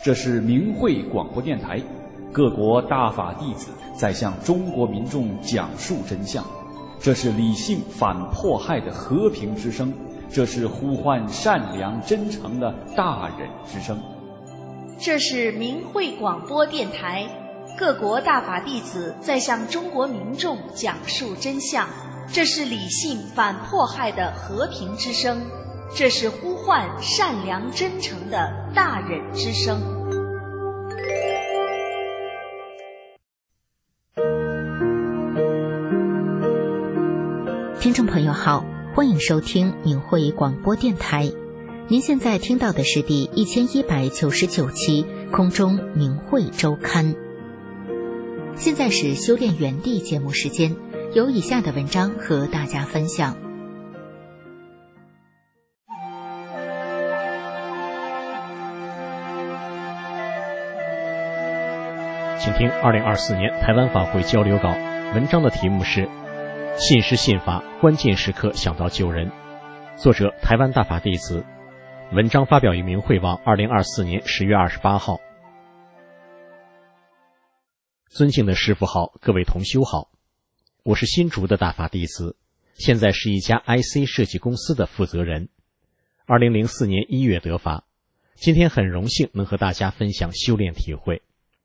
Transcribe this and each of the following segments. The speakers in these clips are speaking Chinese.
这是明慧广播电台，各国大法弟子在向中国民众讲述真相。这是理性反迫害的和平之声，这是呼唤善良真诚的大忍之声。 这是明慧广播电台，各国大法弟子在向中国民众讲述真相。这是理性反迫害的和平之声，这是呼唤善良真诚的大忍之声。 听众朋友好，欢迎收听明慧广播电台。您现在听到的是第1199期空中明慧周刊。现在是修炼园地节目时间，有以下的文章和大家分享。 请听2024年台湾法会交流稿，文章的题目是信师信法，关键时刻想到救人，作者台湾大法弟子，文章发表于明慧网2024年10月28号。尊敬的师父好，各位同修好，我是新竹的大法弟子，现在是一家 IC 设计公司的负责人。2004年1月得法，今天很荣幸能和大家分享修炼体会。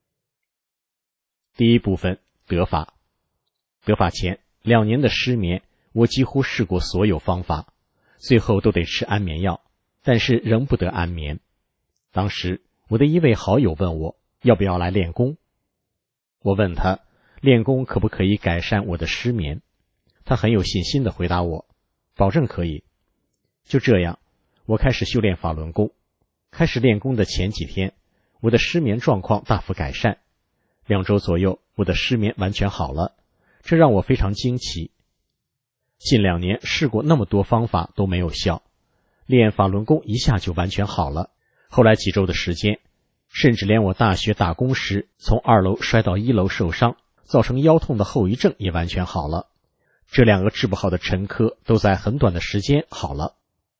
第一部分，得法。得法前2年的失眠，我几乎试过所有方法，最后都得吃安眠药，但是仍不得安眠。当时我的一位好友问我要不要来练功，我问他练功可不可以改善我的失眠，他很有信心地回答我，保证可以。就这样，我开始修炼法轮功。开始练功的前几天，我的失眠状况大幅改善，2周左右，我的失眠完全好了，这让我非常惊奇。近2年试过那么多方法都没有效，练法轮功一下就完全好了。后来几周的时间，甚至连我大学打工时从2楼摔到1楼受伤，造成腰痛的后遗症也完全好了。这2个治不好的沉疴都在很短的时间好了。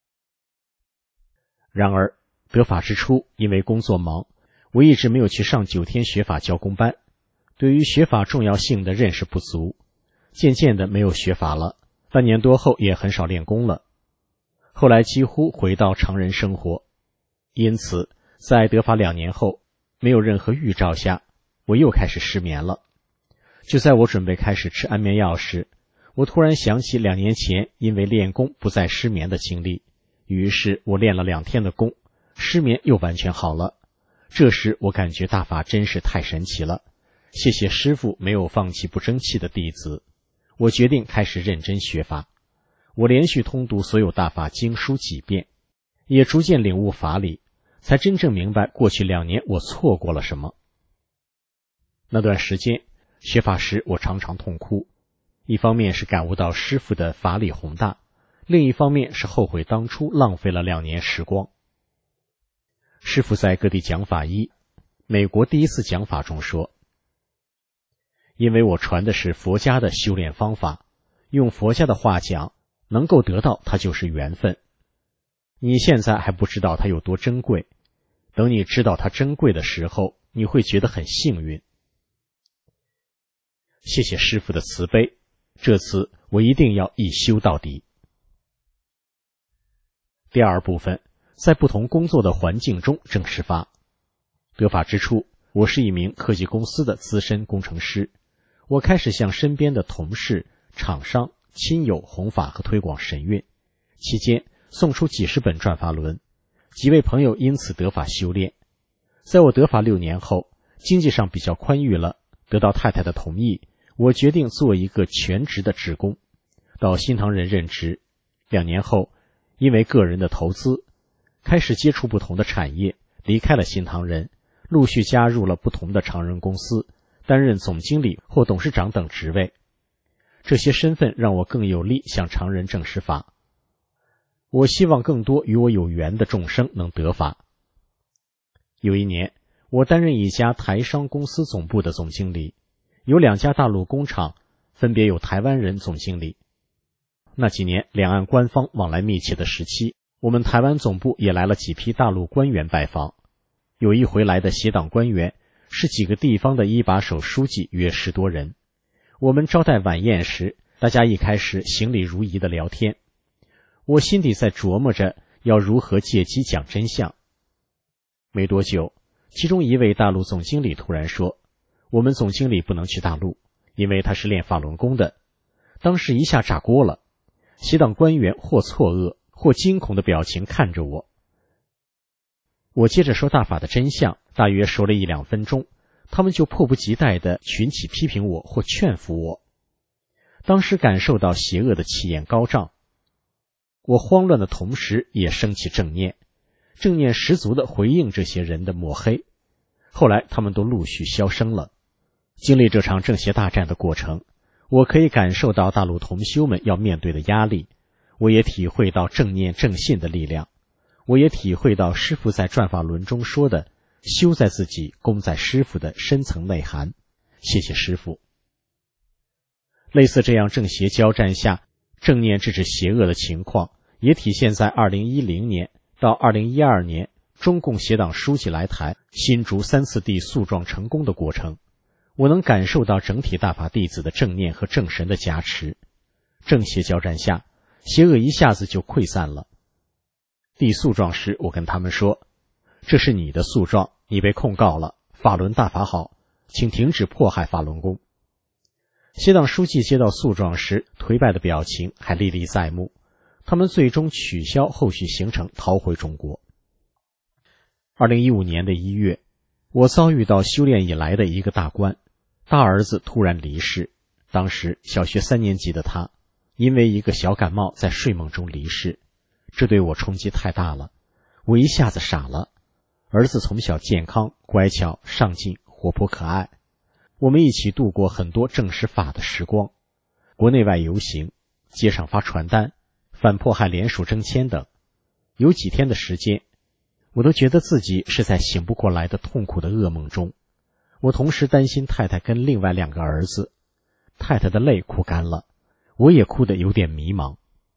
然而得法之初，因为工作忙，我一直没有去上9天学法教功班，对于学法重要性的认识不足，渐渐的没有学法了，半年多后也很少练功了。后来几乎回到常人生活，因此在得法2年后，没有任何预兆下，我又开始失眠了。就在我准备开始吃安眠药时，我突然想起2年前因为练功不再失眠的经历，于是我练了2天的功，失眠又完全好了。这时我感觉大法真是太神奇了，谢谢师父没有放弃不争气的弟子。我决定开始认真学法，我连续通读所有大法经书几遍，也逐渐领悟法理，才真正明白过去2年我错过了什么。那段时间学法时我常常痛哭，一方面是感悟到师父的法理宏大，另一方面是后悔当初浪费了2年时光。师父在各地讲法美国第一次讲法中说，因为我传的是佛家的修炼方法，用佛家的话讲，能够得到它就是缘分。你现在还不知道它有多珍贵，等你知道它珍贵的时候，你会觉得很幸运。谢谢师父的慈悲，这次我一定要一修到底。第二部分，在不同工作的环境中证实法。得法之初，我是一名科技公司的资深工程师，我开始向身边的同事、厂商、亲友弘法和推广神韵，期间送出几十本转法轮，几位朋友因此得法修炼。在我得法6年后，经济上比较宽裕了，得到太太的同意，我决定做一个全职的志工，到新唐人任职。2年后，因为个人的投资，开始接触不同的产业，离开了新唐人，陆续加入了不同的常人公司，担任总经理或董事长等职位。这些身份让我更有力向常人证实法。我希望更多与我有缘的众生能得法。有一年，我担任一家台商公司总部的总经理，有2家大陆工厂，分别有台湾人总经理。那几年两岸官方往来密切的时期，我们台湾总部也来了几批大陆官员拜访。 有一回来的协党官员是几个地方的一把手书记，约10多人。我们招待晚宴时，大家一开始行礼如仪的聊天，我心底在琢磨着要如何借机讲真相。没多久，其中一位大陆总经理突然说，我们总经理不能去大陆，因为他是练法轮功的。当时一下炸锅了，协党官员或错愕或惊恐的表情看着我。我接着说大法的真相，大约说了1-2分钟，他们就迫不及待地群起批评我或劝服我。当时感受到邪恶的气焰高涨，我慌乱的同时也升起正念十足地回应这些人的抹黑。后来他们都陆续销声了。经历这场正邪大战的过程，我可以感受到大陆同修们要面对的压力，我也体会到正念正信的力量，我也体会到师父在转法轮中说的修在自己，功在师父的深层内涵。谢谢师父。类似这样正邪交战下正念制止邪恶的情况，也体现在2010年到2012年中共协党书记来台，新竹3次地诉状成功的过程。我能感受到整体大法弟子的正念和正神的加持，正邪交战下，邪恶一下子就溃散了。递诉状时，我跟他们说，这是你的诉状，你被控告了，法轮大法好，请停止迫害法轮功。协党书记接到诉状时，颓败的表情还历历在目，他们最终取消后续行程，逃回中国。2015年的1月，我遭遇到修炼以来的一个大关，大儿子突然离世。当时小学3年级的他，因为一个小感冒在睡梦中离世，这对我冲击太大了，我一下子傻了。儿子从小健康、乖巧、上进、活泼可爱，我们一起度过很多正实法的时光，国内外游行，街上发传单，反迫害联署征签等。有几天的时间，我都觉得自己是在醒不过来的痛苦的噩梦中。我同时担心太太跟另外2个儿子，太太的泪哭干了，我也哭得有点迷茫。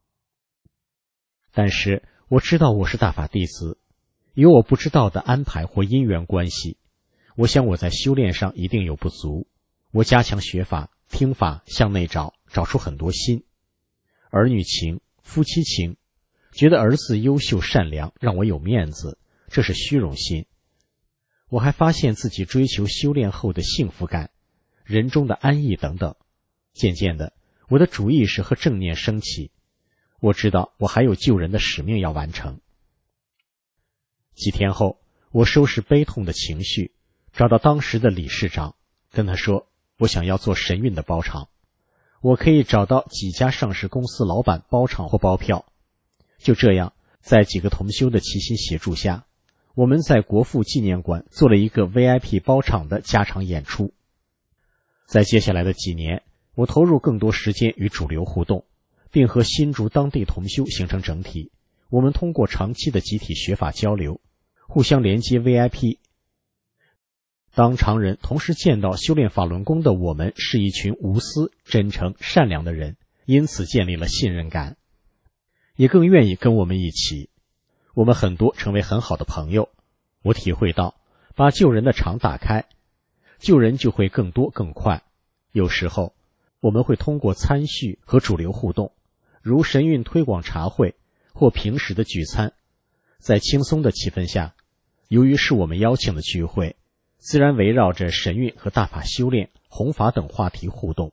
但是我知道我是大法弟子，有我不知道的安排或因缘关系。我想我在修炼上一定有不足，我加强学法、听法，向内找出很多心。儿女情、夫妻情，觉得儿子优秀善良，让我有面子，这是虚荣心。我还发现自己追求修炼后的幸福感、人中的安逸等等。渐渐的，我的主意识和正念升起，我知道我还有救人的使命要完成。几天后，我收拾悲痛的情绪，找到当时的理事长，跟他说我想要做神韵的包场，我可以找到几家上市公司老板包场或包票。就这样，在几个同修的齐心协助下，我们在国父纪念馆做了一个 VIP 包场的加场演出。在接下来的几年，我投入更多时间与主流互动，并和新竹当地同修形成整体。我们通过长期的集体学法交流，互相连接 VIP。 当常人同时见到修炼法轮功的我们是一群无私、真诚、善良的人，因此建立了信任感，也更愿意跟我们一起。我们很多成为很好的朋友。我体会到，把救人的场打开，救人就会更多更快。有时候我们会通过参叙和主流互动，如神韵推广茶会或平时的聚餐，在轻松的气氛下，由于是我们邀请的聚会，自然围绕着神韵和大法修炼、弘法等话题互动。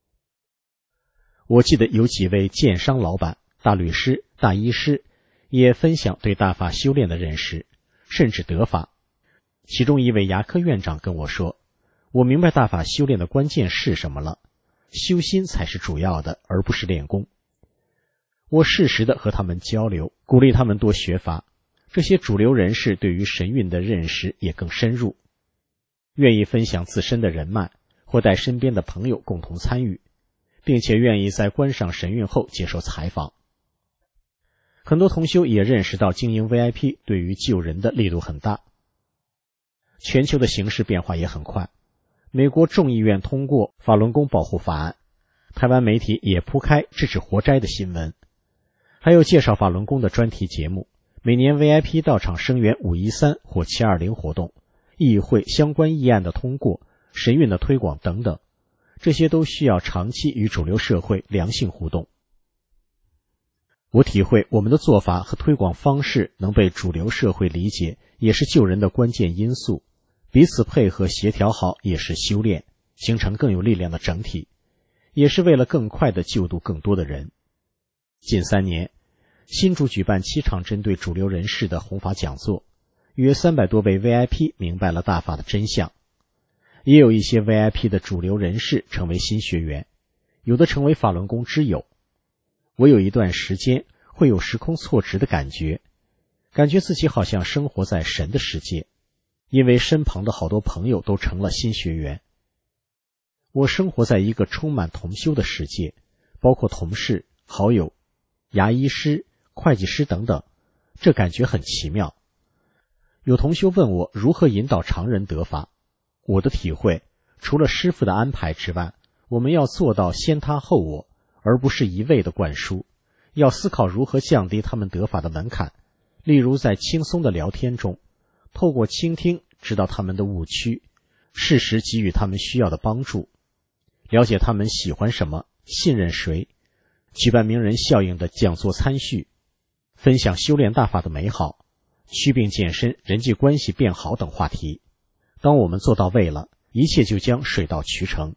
我记得有几位建商老板、大律师、大医师也分享对大法修炼的认识，甚至得法。其中一位牙科院长跟我说，我明白大法修炼的关键是什么了，修心才是主要的，而不是练功。我适时地和他们交流，鼓励他们多学法。这些主流人士对于神韵的认识也更深入，愿意分享自身的人脉，或带身边的朋友共同参与，并且愿意在观赏神韵后接受采访。很多同修也认识到经营 VIP 对于救人的力度很大。全球的形势变化也很快，美国众议院通过法轮功保护法案，台湾媒体也铺开制止活摘的新闻，还有介绍法轮功的专题节目， 每年 VIP 到场声援513或720活动，议会相关议案的通过，神韵的推广等等，这些都需要长期与主流社会良性互动。我体会我们的做法和推广方式能被主流社会理解，也是救人的关键因素，彼此配合协调好也是修炼，形成更有力量的整体，也是为了更快地救度更多的人。近3年，新竹举办7场针对主流人士的弘法讲座，约300多位 VIP 明白了大法的真相，也有一些 VIP 的主流人士成为新学员，有的成为法轮功之友。我有一段时间会有时空错置的感觉自己好像生活在神的世界，因为身旁的好多朋友都成了新学员。我生活在一个充满同修的世界，包括同事、好友、牙医师、会计师等等，这感觉很奇妙。有同修问我如何引导常人得法，我的体会，除了师父的安排之外，我们要做到先他后我，而不是一味的灌输，要思考如何降低他们得法的门槛，例如在轻松的聊天中，透过倾听知道他们的误区，适时给予他们需要的帮助，了解他们喜欢什么，信任谁，举办名人效应的讲座参叙，分享修炼大法的美好，祛病健身、人际关系变好等话题。当我们做到位了，一切就将水到渠成。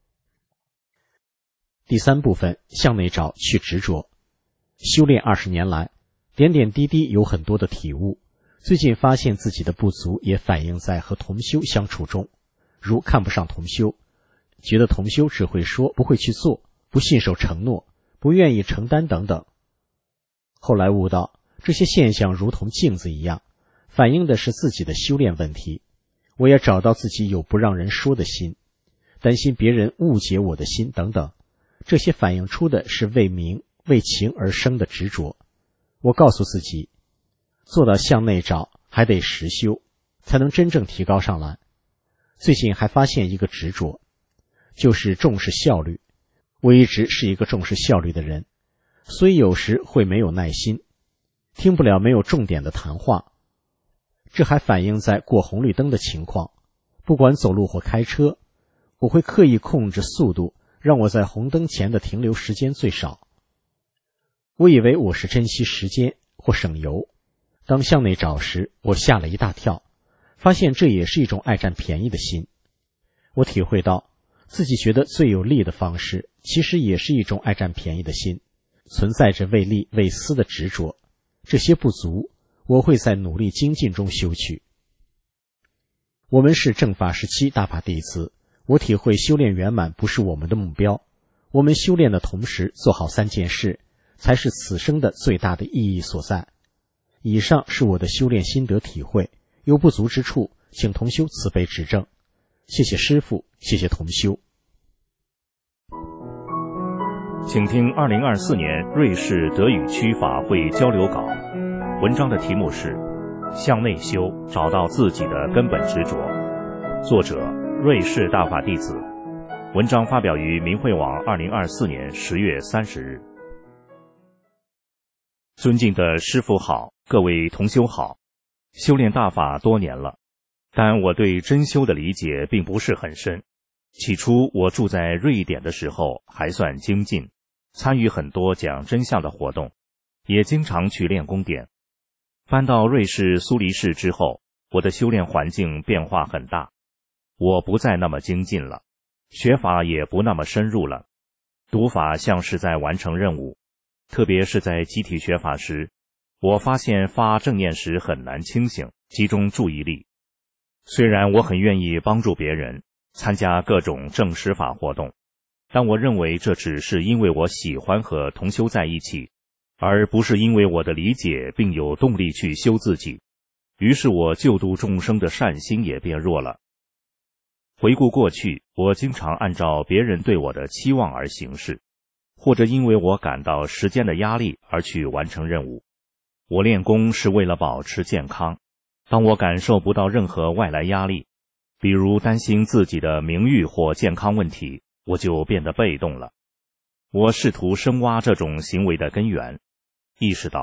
第3部分，向内找，去执着。修炼20年来，点点滴滴有很多的体悟，最近发现自己的不足也反映在和同修相处中，如看不上同修，觉得同修只会说不会去做，不信守承诺，不愿意承担等等。后来悟到，这些现象如同镜子一样，反映的是自己的修炼问题。我也找到自己有不让人说的心，担心别人误解我的心等等，这些反映出的是为名为情而生的执着。我告诉自己，做到向内找还得实修，才能真正提高上来。最近还发现一个执着，就是重视效率。我一直是一个重视效率的人，所以有时会没有耐心，听不了没有重点的谈话。这还反映在过红绿灯的情况，不管走路或开车，我会刻意控制速度，让我在红灯前的停留时间最少。我以为我是珍惜时间或省油，当向内找时，我吓了一大跳，发现这也是一种爱占便宜的心。我体会到自己觉得最有利的方式，其实也是一种爱占便宜的心，存在着为利为私的执着。这些不足，我会在努力精进中修取。我们是正法时期大法弟子，我体会修炼圆满不是我们的目标，我们修炼的同时做好3件事，才是此生的最大的意义所在。以上是我的修炼心得体会，有不足之处，请同修慈悲指正。谢谢师父，谢谢同修。 请听2024年瑞士德语区法会交流稿，文章的题目是向内修，找到自己的根本执着，作者瑞士大法弟子，文章发表于明慧网2024年10月30日。尊敬的师父好，各位同修好，修炼大法多年了，但我对真修的理解并不是很深。起初我住在瑞典的时候还算精进，参与很多讲真相的活动，也经常去练功点。搬到瑞士苏黎世之后，我的修炼环境变化很大，我不再那么精进了，学法也不那么深入了，读法像是在完成任务。特别是在集体学法时，我发现发正念时很难清醒，集中注意力。虽然我很愿意帮助别人，参加各种正实法活动，但我认为这只是因为我喜欢和同修在一起，而不是因为我的理解并有动力去修自己。于是我救度众生的善心也变弱了。回顾过去，我经常按照别人对我的期望而行事，或者因为我感到时间的压力而去完成任务。我练功是为了保持健康，当我感受不到任何外来压力，比如担心自己的名誉或健康问题，我就变得被动了。我试图深挖这种行为的根源，意识到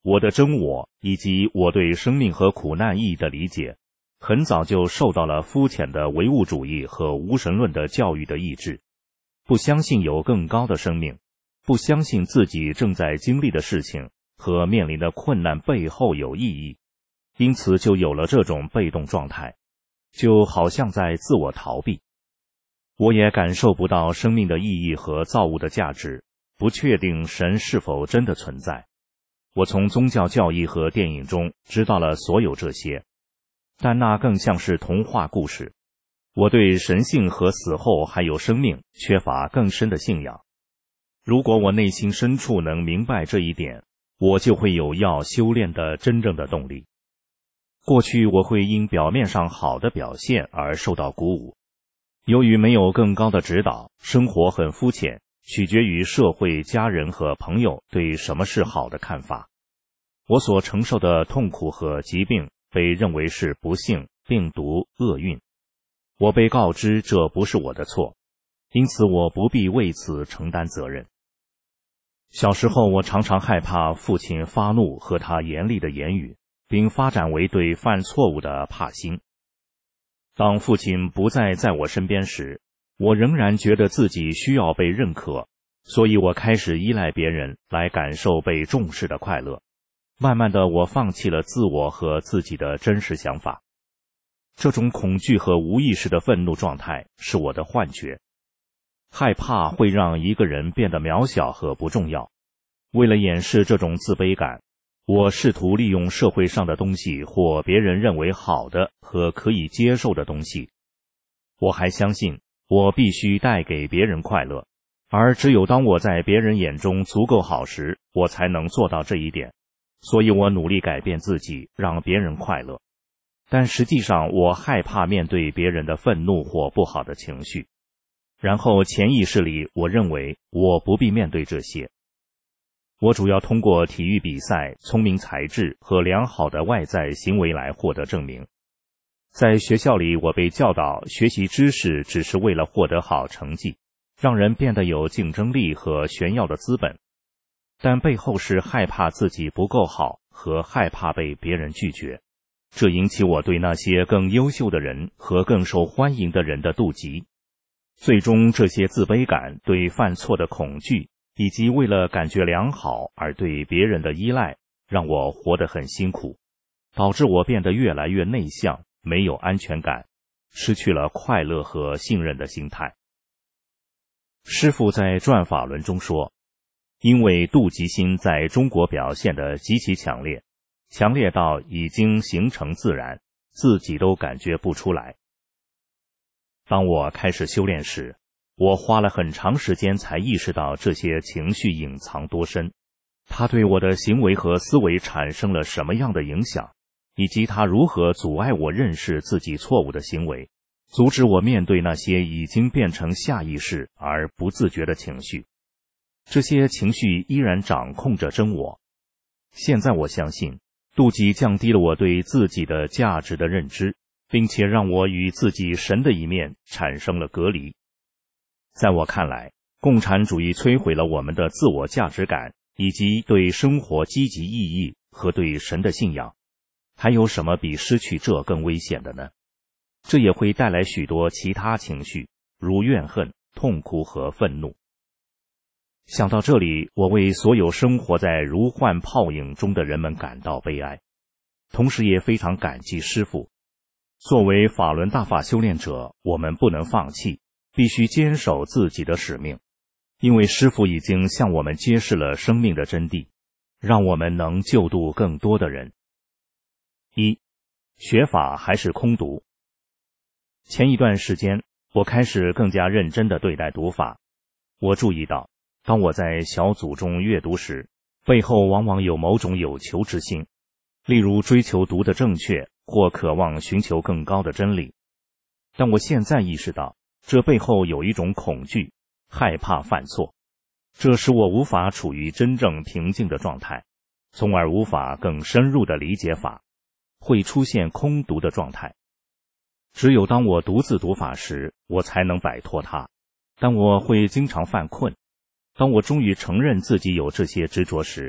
我的真我以及我对生命和苦难意义的理解，很早就受到了肤浅的唯物主义和无神论的教育的抑制，不相信有更高的生命，不相信自己正在经历的事情和面临的困难背后有意义，因此就有了这种被动状态，就好像在自我逃避。我也感受不到生命的意义和造物的价值，不确定神是否真的存在。我从宗教教义和电影中知道了所有这些，但那更像是童话故事。我对神性和死后还有生命缺乏更深的信仰。如果我内心深处能明白这一点，我就会有要修炼的真正的动力。过去我会因表面上好的表现而受到鼓舞，由于没有更高的指导，生活很肤浅，取决于社会、家人和朋友对什么是好的看法。我所承受的痛苦和疾病被认为是不幸、病毒、厄运。我被告知这不是我的错，因此我不必为此承担责任。小时候我常常害怕父亲发怒和他严厉的言语，并发展为对犯错误的怕心。当父亲不再在我身边时，我仍然觉得自己需要被认可，所以我开始依赖别人来感受被重视的快乐。慢慢的，我放弃了自我和自己的真实想法。这种恐惧和无意识的愤怒状态是我的幻觉。害怕会让一个人变得渺小和不重要。为了掩饰这种自卑感，我试图利用社会上的东西或别人认为好的和可以接受的东西。我还相信我必须带给别人快乐，而只有当我在别人眼中足够好时，我才能做到这一点。所以我努力改变自己，让别人快乐。但实际上我害怕面对别人的愤怒或不好的情绪。然后潜意识里我认为我不必面对这些。我主要通过体育比赛、聪明才智和良好的外在行为来获得证明。在学校里，我被教导学习知识只是为了获得好成绩，让人变得有竞争力和炫耀的资本，但背后是害怕自己不够好和害怕被别人拒绝。这引起我对那些更优秀的人和更受欢迎的人的妒忌。最终，这些自卑感、对犯错的恐惧以及为了感觉良好而对别人的依赖，让我活得很辛苦，导致我变得越来越内向，没有安全感，失去了快乐和信任的心态。师父在转法轮中说，因为妒忌心在中国表现得极其强烈，强烈到已经形成自然，自己都感觉不出来。当我开始修炼时，我花了很长时间才意识到这些情绪隐藏多深，它对我的行为和思维产生了什么样的影响，以及它如何阻碍我认识自己错误的行为，阻止我面对那些已经变成下意识而不自觉的情绪。这些情绪依然掌控着真我。现在我相信，妒忌降低了我对自己的价值的认知，并且让我与自己神的一面产生了隔离。在我看来，共产主义摧毁了我们的自我价值感，以及对生活积极意义和对神的信仰。还有什么比失去这更危险的呢？这也会带来许多其他情绪，如怨恨、痛苦和愤怒。想到这里，我为所有生活在如幻泡影中的人们感到悲哀，同时也非常感激师父。作为法轮大法修炼者，我们不能放弃，必须坚守自己的使命，因为师父已经向我们揭示了生命的真谛，让我们能救度更多的人。一、学法还是空读。前一段时间，我开始更加认真地对待读法。我注意到，当我在小组中阅读时，背后往往有某种有求之心，例如追求读的正确，或渴望寻求更高的真理。但我现在意识到，这背后有一种恐惧，害怕犯错，这使我无法处于真正平静的状态，从而无法更深入地理解法，会出现空读的状态。只有当我独自读法时，我才能摆脱它，但我会经常犯困。当我终于承认自己有这些执着时，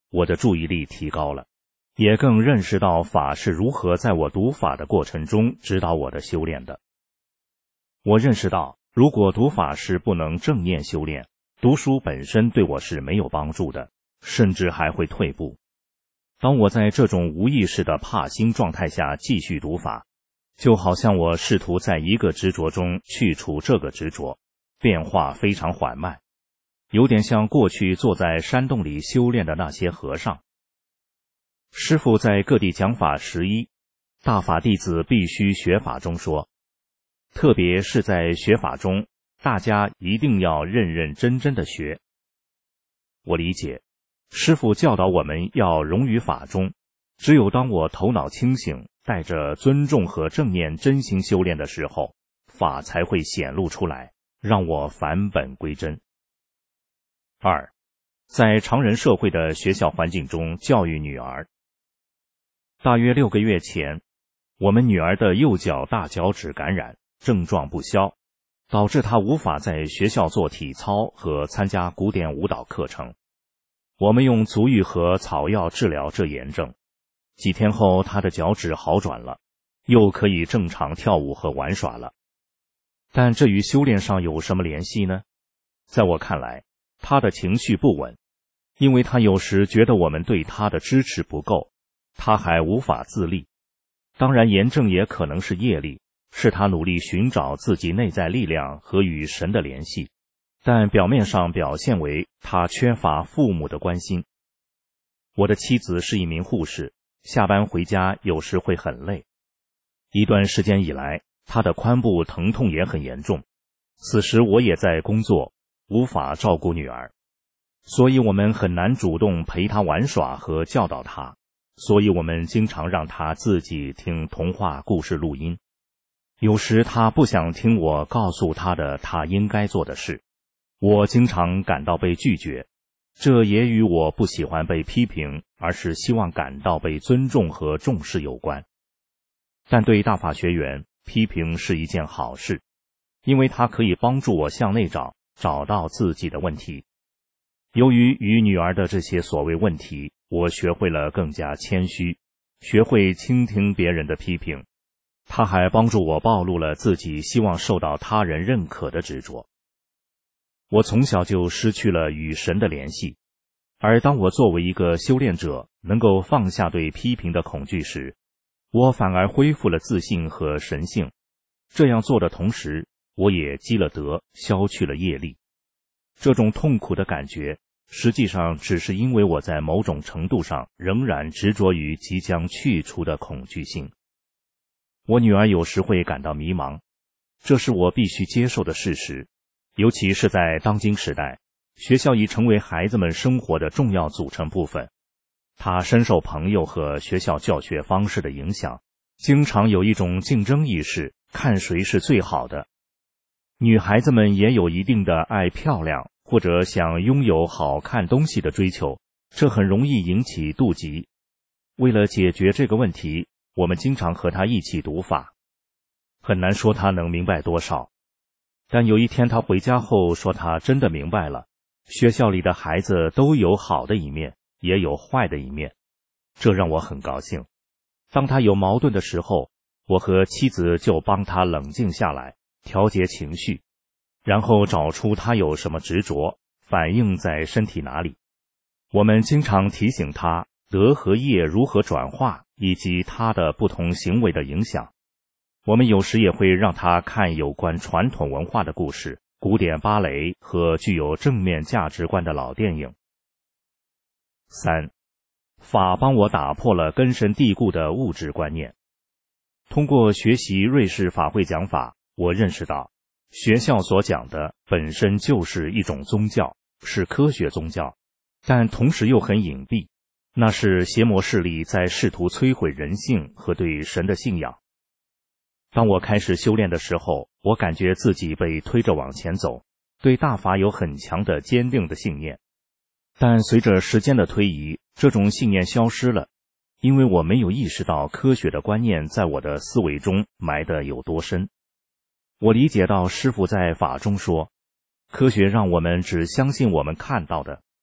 我的注意力提高了，也更认识到法是如何在我读法的过程中指导我的修炼的。我认识到，如果读法时不能正念修炼，读书本身对我是没有帮助的，甚至还会退步。当我在这种无意识的怕心状态下继续读法，就好像我试图在一个执着中去除这个执着，变化非常缓慢，有点像过去坐在山洞里修炼的那些和尚。师父在各地讲法11，大法弟子必须学法中说，特别是在学法中，大家一定要认认真真的学。我理解，师父教导我们要融于法中，只有当我头脑清醒，带着尊重和正念真心修炼的时候，法才会显露出来，让我返本归真。2. 在常人社会的学校环境中教育女儿。大约6个月前，我们女儿的右脚大脚趾感染，症状不消，导致她无法在学校做体操和参加古典舞蹈课程。我们用足浴和草药治疗这炎症，几天后她的脚趾好转了，又可以正常跳舞和玩耍了。但这与修炼上有什么联系呢？在我看来，她的情绪不稳，因为她有时觉得我们对她的支持不够，她还无法自立。当然，炎症也可能是业力，是她努力寻找自己内在力量和与神的联系，但表面上表现为她缺乏父母的关心。我的妻子是一名护士，下班回家有时会很累。一段时间以来，她的髋部疼痛也很严重。此时我也在工作，无法照顾女儿，所以我们很难主动陪她玩耍和教导她，所以我们经常让她自己听童话故事录音。有时她不想听我告诉她的她应该做的事，我经常感到被拒绝，这也与我不喜欢被批评，而是希望感到被尊重和重视有关。但对大法学员，批评是一件好事，因为它可以帮助我向内找到自己的问题。由于与女儿的这些所谓问题，我学会了更加谦虚，学会倾听别人的批评。它还帮助我暴露了自己希望受到他人认可的执着。我从小就失去了与神的联系，而当我作为一个修炼者能够放下对批评的恐惧时，我反而恢复了自信和神性。这样做的同时，我也积了德，消去了业力。这种痛苦的感觉实际上只是因为我在某种程度上仍然执着于即将去除的恐惧性。我女儿有时会感到迷茫，这是我必须接受的事实，尤其是在当今时代，学校已成为孩子们生活的重要组成部分。她深受朋友和学校教学方式的影响，经常有一种竞争意识，看谁是最好的。女孩子们也有一定的爱漂亮或者想拥有好看东西的追求，这很容易引起妒忌。为了解决这个问题，我们经常和她一起读法，很难说她能明白多少。但有一天她回家后说她真的明白了，学校里的孩子都有好的一面，也有坏的一面，这让我很高兴。当她有矛盾的时候，我和妻子就帮她冷静下来，调节情绪，然后找出她有什么执着，反映在身体哪里。我们经常提醒她德和业如何转化，以及她的不同行为的影响。我们有时也会让她看有关传统文化的故事、古典芭蕾和具有正面价值观的老电影。3. 法帮我打破了根深蒂固的物质观念。通过学习瑞士法会讲法，我认识到学校所讲的本身就是一种宗教，是科学宗教，但同时又很隐蔽，那是邪魔势力在试图摧毁人性和对神的信仰。当我开始修炼的时候，我感觉自己被推着往前走，对大法有很强的坚定的信念。但随着时间的推移，这种信念消失了，因为我没有意识到科学的观念在我的思维中埋得有多深。我理解到师父在法中说，科学让我们只相信我们看到的，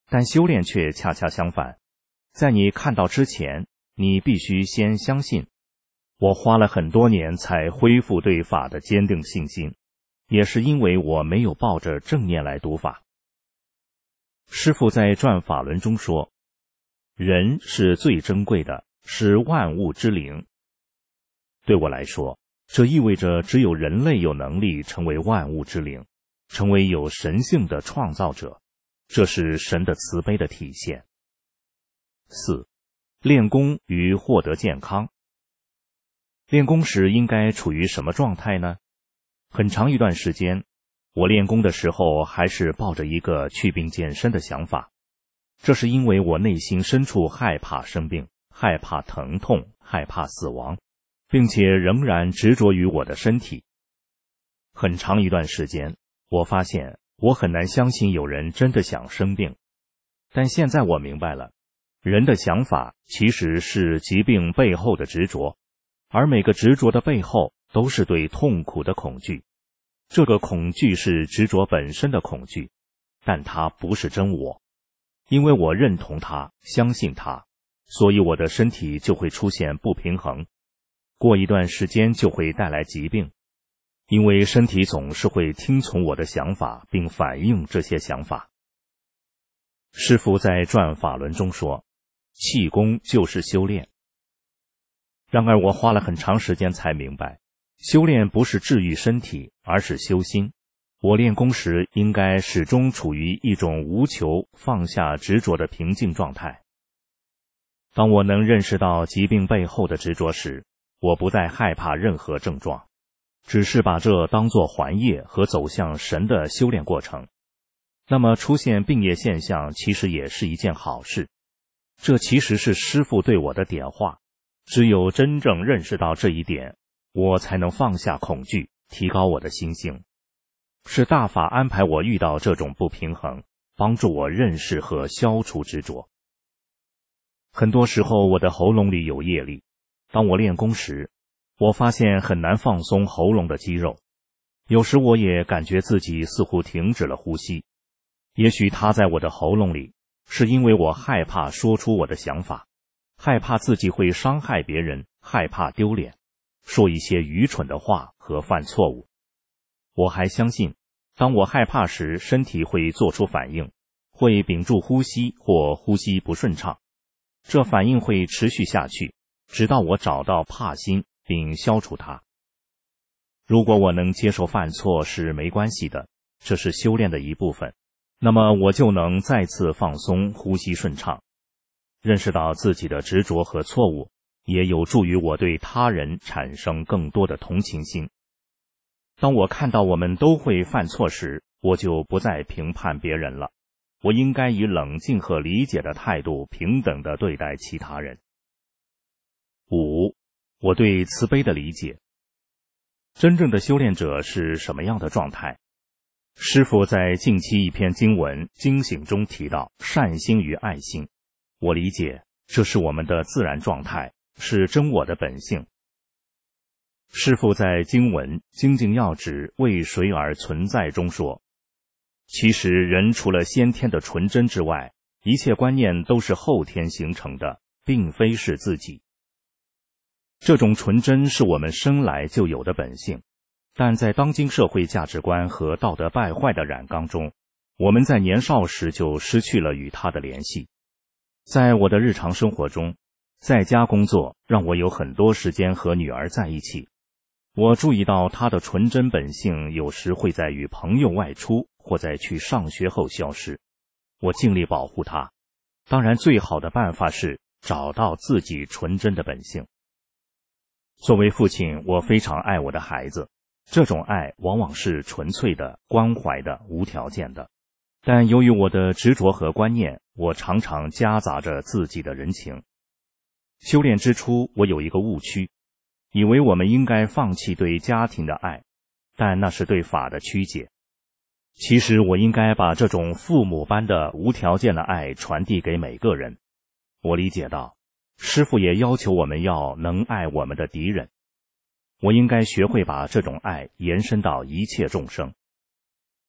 但修炼却恰恰相反，在你看到之前，你必须先相信。我花了很多年才恢复对法的坚定信心，也是因为我没有抱着正念来读法。师父在转法轮中说，人是最珍贵的，是万物之灵。对我来说，这意味着只有人类有能力成为万物之灵，成为有神性的创造者，这是神的慈悲的体现。4. 练功与获得健康。练功时应该处于什么状态呢？很长一段时间，我练功的时候还是抱着一个祛病健身的想法，这是因为我内心深处害怕生病，害怕疼痛，害怕死亡，并且仍然执着于我的身体。很长一段时间，我发现我很难相信有人真的想生病，但现在我明白了，人的想法其实是疾病背后的执着，而每个执着的背后都是对痛苦的恐惧。这个恐惧是执着本身的恐惧，但它不是真我。因为我认同它，相信它，所以我的身体就会出现不平衡，过一段时间就会带来疾病。因为身体总是会听从我的想法，并反映这些想法。师父在转法轮中说，气功就是修炼。然而我花了很长时间才明白，修炼不是治愈身体，而是修心。我练功时应该始终处于一种无求、放下执着的平静状态。当我能认识到疾病背后的执着时，我不再害怕任何症状，只是把这当作还业和走向神的修炼过程。那么出现病业现象其实也是一件好事，这其实是师父对我的点化。只有真正认识到这一点，我才能放下恐惧，提高我的心性。是大法安排我遇到这种不平衡，帮助我认识和消除执着。很多时候我的喉咙里有业力，当我练功时，我发现很难放松喉咙的肌肉，有时我也感觉自己似乎停止了呼吸。也许它在我的喉咙里，是因为我害怕说出我的想法，害怕自己会伤害别人，害怕丢脸，说一些愚蠢的话和犯错误。我还相信，当我害怕时，身体会做出反应，会屏住呼吸或呼吸不顺畅。这反应会持续下去，直到我找到怕心并消除它。如果我能接受犯错是没关系的，这是修炼的一部分，那么我就能再次放松，呼吸顺畅。认识到自己的执着和错误，也有助于我对他人产生更多的同情心。当我看到我们都会犯错时，我就不再评判别人了，我应该以冷静和理解的态度平等地对待其他人。5. 我对慈悲的理解。真正的修炼者是什么样的状态？师父在近期一篇经文《惊醒》中提到善心与爱心，我理解这是我们的自然状态，是真我的本性。师父在经文《精进要旨为谁而存在》中说，其实人除了先天的纯真之外，一切观念都是后天形成的，并非是自己。这种纯真是我们生来就有的本性，但在当今社会价值观和道德败坏的染缸中，我们在年少时就失去了与它的联系。在我的日常生活中，在家工作让我有很多时间和女儿在一起，我注意到她的纯真本性有时会在与朋友外出或在去上学后消失，我尽力保护她。当然最好的办法是找到自己纯真的本性。作为父亲，我非常爱我的孩子，这种爱往往是纯粹的、关怀的、无条件的。但由于我的执着和观念，我常常夹杂着自己的人情。修炼之初，我有一个误区，以为我们应该放弃对家庭的爱，但那是对法的曲解。其实我应该把这种父母般的无条件的爱传递给每个人。我理解到，师父也要求我们要能爱我们的敌人，我应该学会把这种爱延伸到一切众生。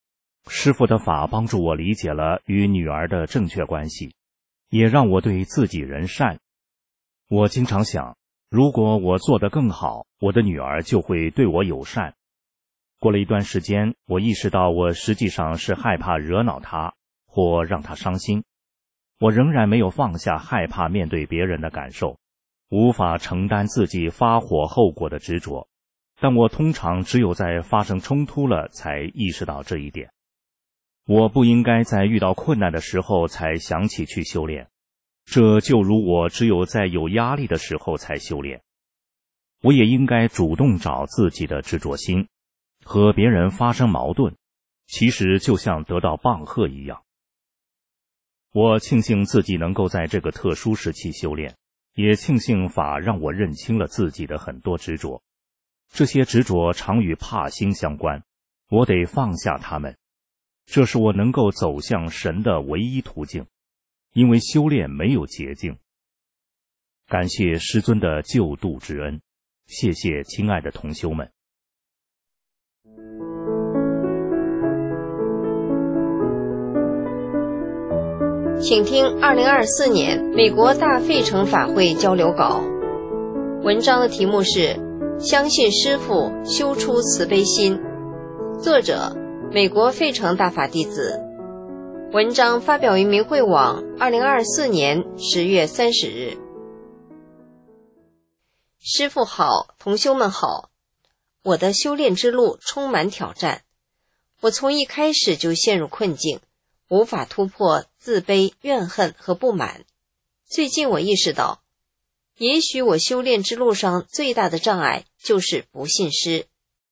师父的法帮助我理解了与女儿的正确关系，也让我对自己人善。我经常想，如果我做得更好，我的女儿就会对我友善。过了一段时间，我意识到我实际上是害怕惹恼她或让她伤心。我仍然没有放下害怕面对别人的感受，无法承担自己发火后果的执着，但我通常只有在发生冲突了才意识到这一点。我不应该在遇到困难的时候才想起去修炼，这就如我只有在有压力的时候才修炼。我也应该主动找自己的执着心，和别人发生矛盾，其实就像得到棒喝一样。我庆幸自己能够在这个特殊时期修炼，也庆幸法让我认清了自己的很多执着。这些执着常与怕心相关，我得放下它们。这是我能够走向神的唯一途径，因为修炼没有捷径。感谢师尊的救度之恩，谢谢亲爱的同修们。 请听2024年美国大费城法会交流稿。文章的题目是相信师父，修出慈悲心，作者美国费城大法弟子。文章发表于明慧网2024年10月30日。师父好，同修们好。我的修炼之路充满挑战，我从一开始就陷入困境，无法突破自卑、怨恨和不满。最近我意识到，也许我修炼之路上最大的障碍就是不信师。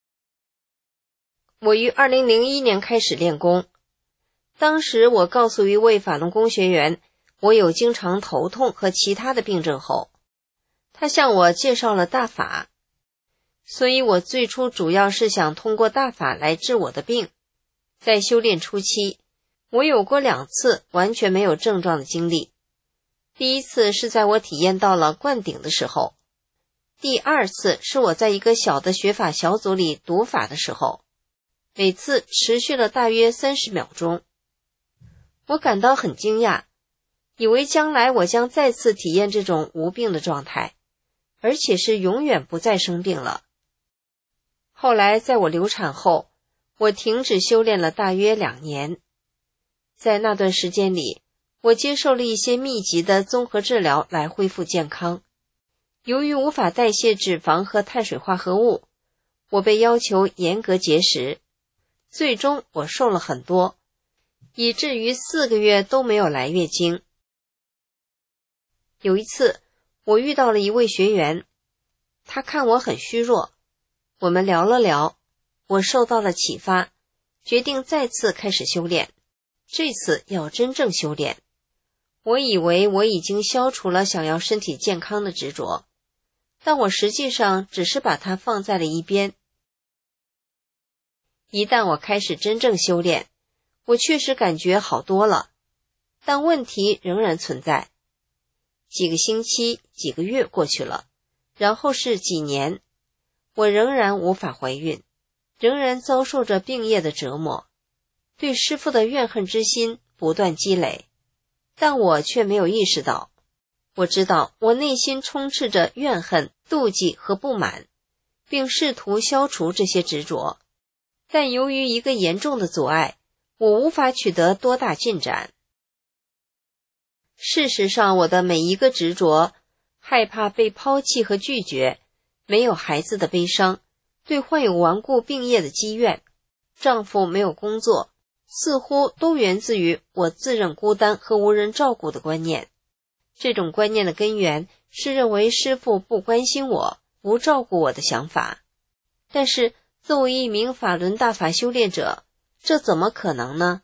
我于2001年开始练功，当时我告诉一位法轮功学员，我有经常头痛和其他的病症后，他向我介绍了大法，所以我最初主要是想通过大法来治我的病。在修炼初期，我有过2次完全没有症状的经历。第一次是在我体验到了灌顶的时候，第2次是我在一个小的学法小组里读法的时候，每次持续了大约30秒钟。我感到很惊讶，以为将来我将再次体验这种无病的状态，而且是永远不再生病了。后来在我流产后，我停止修炼了大约2年。在那段时间里，我接受了一些密集的综合治疗来恢复健康。由于无法代谢脂肪和碳水化合物，我被要求严格节食，最终我瘦了很多，以至于4个月都没有来月经。有一次，我遇到了一位学员，他看我很虚弱，我们聊了聊，我受到了启发，决定再次开始修炼，这次要真正修炼。我以为我已经消除了想要身体健康的执着，但我实际上只是把它放在了一边。一旦我开始真正修炼，我确实感觉好多了，但问题仍然存在。几个星期、几个月过去了，然后是几年，我仍然无法怀孕，仍然遭受着病业的折磨，对师父的怨恨之心不断积累，但我却没有意识到。我知道我内心充斥着怨恨、妒忌和不满，并试图消除这些执着，但由于一个严重的阻碍，我无法取得多大进展。事实上，我的每一个执着，害怕被抛弃和拒绝，没有孩子的悲伤，对患有顽固病业的积怨，丈夫没有工作，似乎都源自于我自认孤单和无人照顾的观念。这种观念的根源是认为师父不关心我，不照顾我的想法。但是作为一名法轮大法修炼者，这怎么可能呢？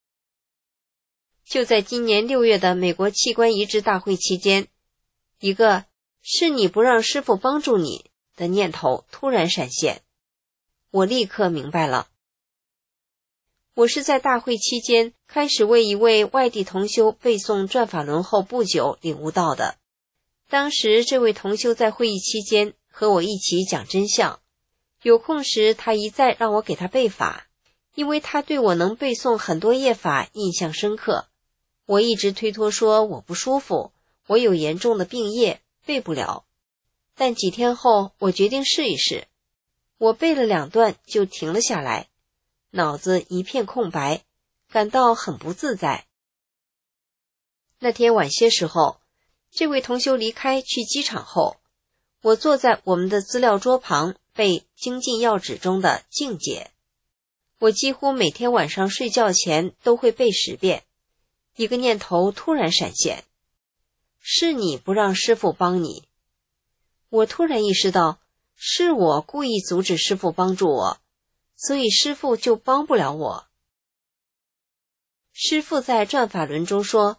就在今年6月的美国器官移植大会期间，一个是你不让师父帮助你的念头突然闪现，我立刻明白了。我是在大会期间开始为一位外地同修背诵转法轮后不久领悟到的。当时这位同修在会议期间和我一起讲真相，有空时他一再让我给他背法， 因为他对我能背诵很多页法印象深刻。我一直推脱说我不舒服，我有严重的病业，背不了。但几天后，我决定试一试。我背了2段就停了下来，脑子一片空白，感到很不自在。那天晚些时候，这位同修离开去机场后，我坐在我们的资料桌旁背精进要旨中的境界。我几乎每天晚上睡觉前都会背10遍。一个念头突然闪现，是你不让师父帮你。我突然意识到，是我故意阻止师父帮助我，所以师父就帮不了我。师父在转法轮中说，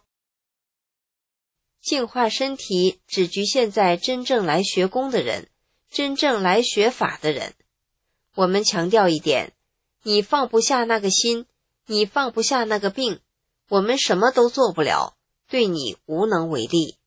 净化身体只局限在真正来学功的人，真正来学法的人。我们强调一点，你放不下那个心，你放不下那个病，我们什么都做不了，对你无能为力。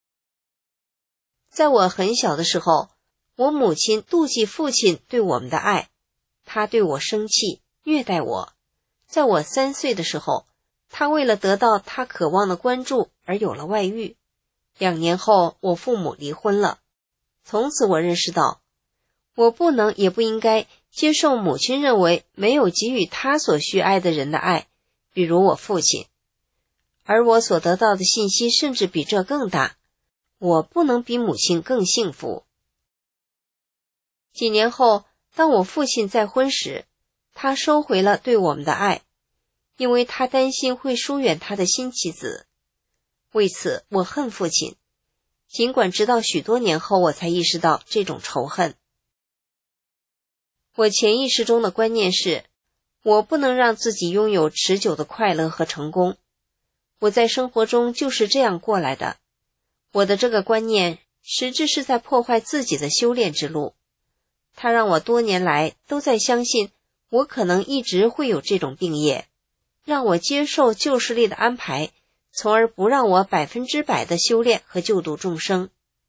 在我很小的时候，我母亲妒忌父亲对我们的爱，她对我生气，虐待我。在我3岁的时候，她为了得到她渴望的关注而有了外遇。2年后，我父母离婚了。从此我认识到，我不能也不应该接受母亲认为没有给予她所需爱的人的爱，比如我父亲。而我所得到的信息甚至比这更大，我不能比母亲更幸福。几年后，当我父亲再婚时，他收回了对我们的爱，因为他担心会疏远他的新妻子。为此，我恨父亲，尽管直到许多年后我才意识到这种仇恨。我潜意识中的观念是，我不能让自己拥有持久的快乐和成功。我在生活中就是这样过来的。我的这个观念实质是在破坏自己的修炼之路，它让我多年来都在相信我可能一直会有这种病业，让我接受旧势力的安排，从而不让我100%的修炼和救度众生。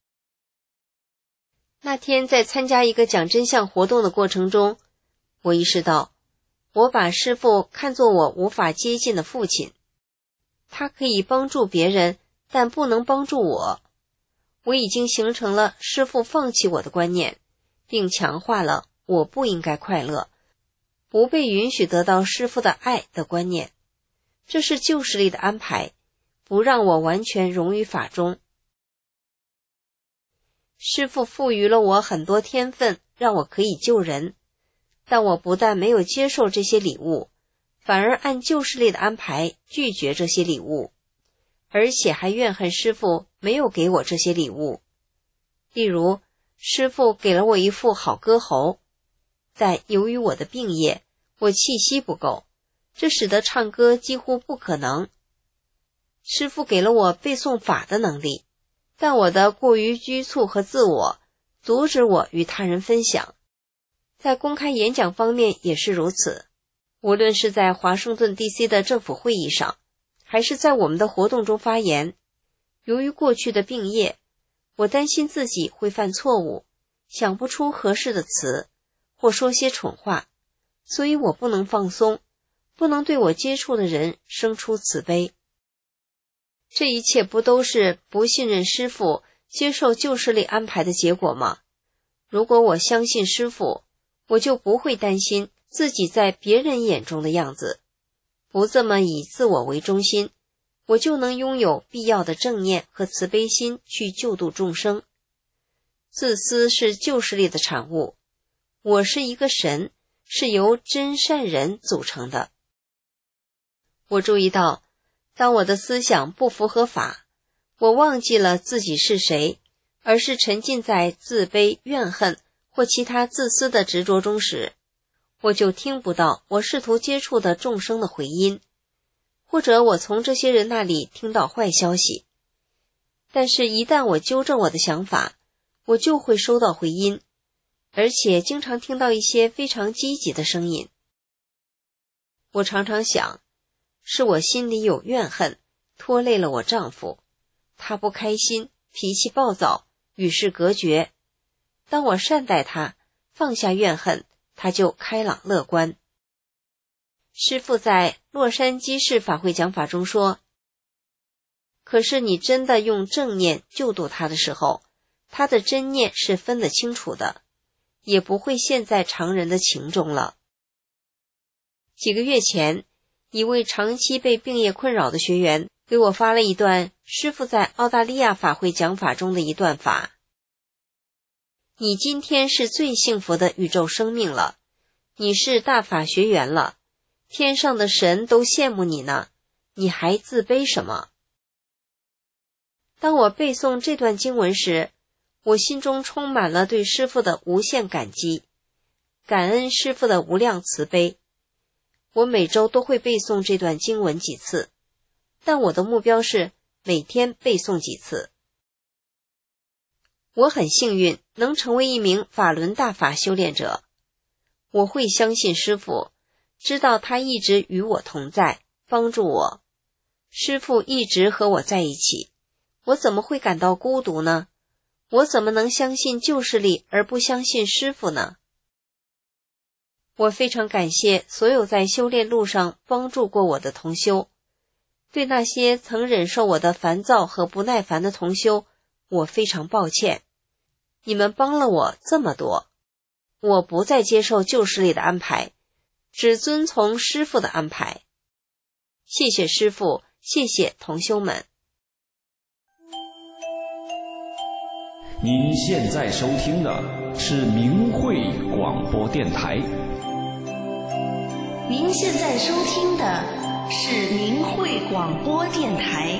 那天在参加一个讲真相活动的过程中，我意识到，我把师父看作我无法接近的父亲，他可以帮助别人，但不能帮助我。我已经形成了师父放弃我的观念，并强化了我不应该快乐，不被允许得到师父的爱的观念。这是旧势力的安排，不让我完全融于法中。师父赋予了我很多天分，让我可以救人，但我不但没有接受这些礼物，反而按旧势力的安排拒绝这些礼物，而且还怨恨师父没有给我这些礼物。例如，师父给了我一副好歌喉，但由于我的病业，我气息不够，这使得唱歌几乎不可能。师父给了我背诵法的能力，但我的过于拘促和自我阻止我与他人分享。在公开演讲方面也是如此，无论是在华盛顿 DC 的政府会议上，还是在我们的活动中发言，由于过去的病业，我担心自己会犯错误，想不出合适的词，或说些蠢话，所以我不能放松，不能对我接触的人生出慈悲。这一切不都是不信任师父，接受旧势力安排的结果吗？如果我相信师父，我就不会担心自己在别人眼中的样子，不这么以自我为中心，我就能拥有必要的正念和慈悲心去救度众生。自私是旧势力的产物，我是一个神，是由真善人组成的。我注意到，当我的思想不符合法，我忘记了自己是谁，而是沉浸在自卑、怨恨或其他自私的执着中时，我就听不到我试图接触的众生的回音，或者我从这些人那里听到坏消息。但是一旦我纠正我的想法，我就会收到回音，而且经常听到一些非常积极的声音。我常常想，是我心里有怨恨，拖累了我丈夫，他不开心，脾气暴躁，与世隔绝。当我善待他，放下怨恨，他就开朗乐观。 师父在洛杉矶市法会讲法中说，可是你真的用正念救度他的时候，他的真念是分得清楚的，也不会陷在常人的情中了。几个月前，一位长期被病业困扰的学员给我发了一段师父在澳大利亚法会讲法中的一段法。你今天是最幸福的宇宙生命了，你是大法学员了，天上的神都羡慕你呢，你还自卑什么？当我背诵这段经文时，我心中充满了对师父的无限感激，感恩师父的无量慈悲。我每周都会背诵这段经文几次，但我的目标是每天背诵几次。我很幸运能成为一名法轮大法修炼者，我会相信师父，知道他一直与我同在，帮助我。师父一直和我在一起，我怎么会感到孤独呢？我怎么能相信旧势力而不相信师父呢？我非常感谢所有在修炼路上帮助过我的同修，对那些曾忍受我的烦躁和不耐烦的同修，我非常抱歉。你们帮了我这么多，我不再接受旧势力的安排，只遵从师父的安排。谢谢师父，谢谢同修们。 您现在收听的是明慧广播电台。 您现在收听的是明慧广播电台。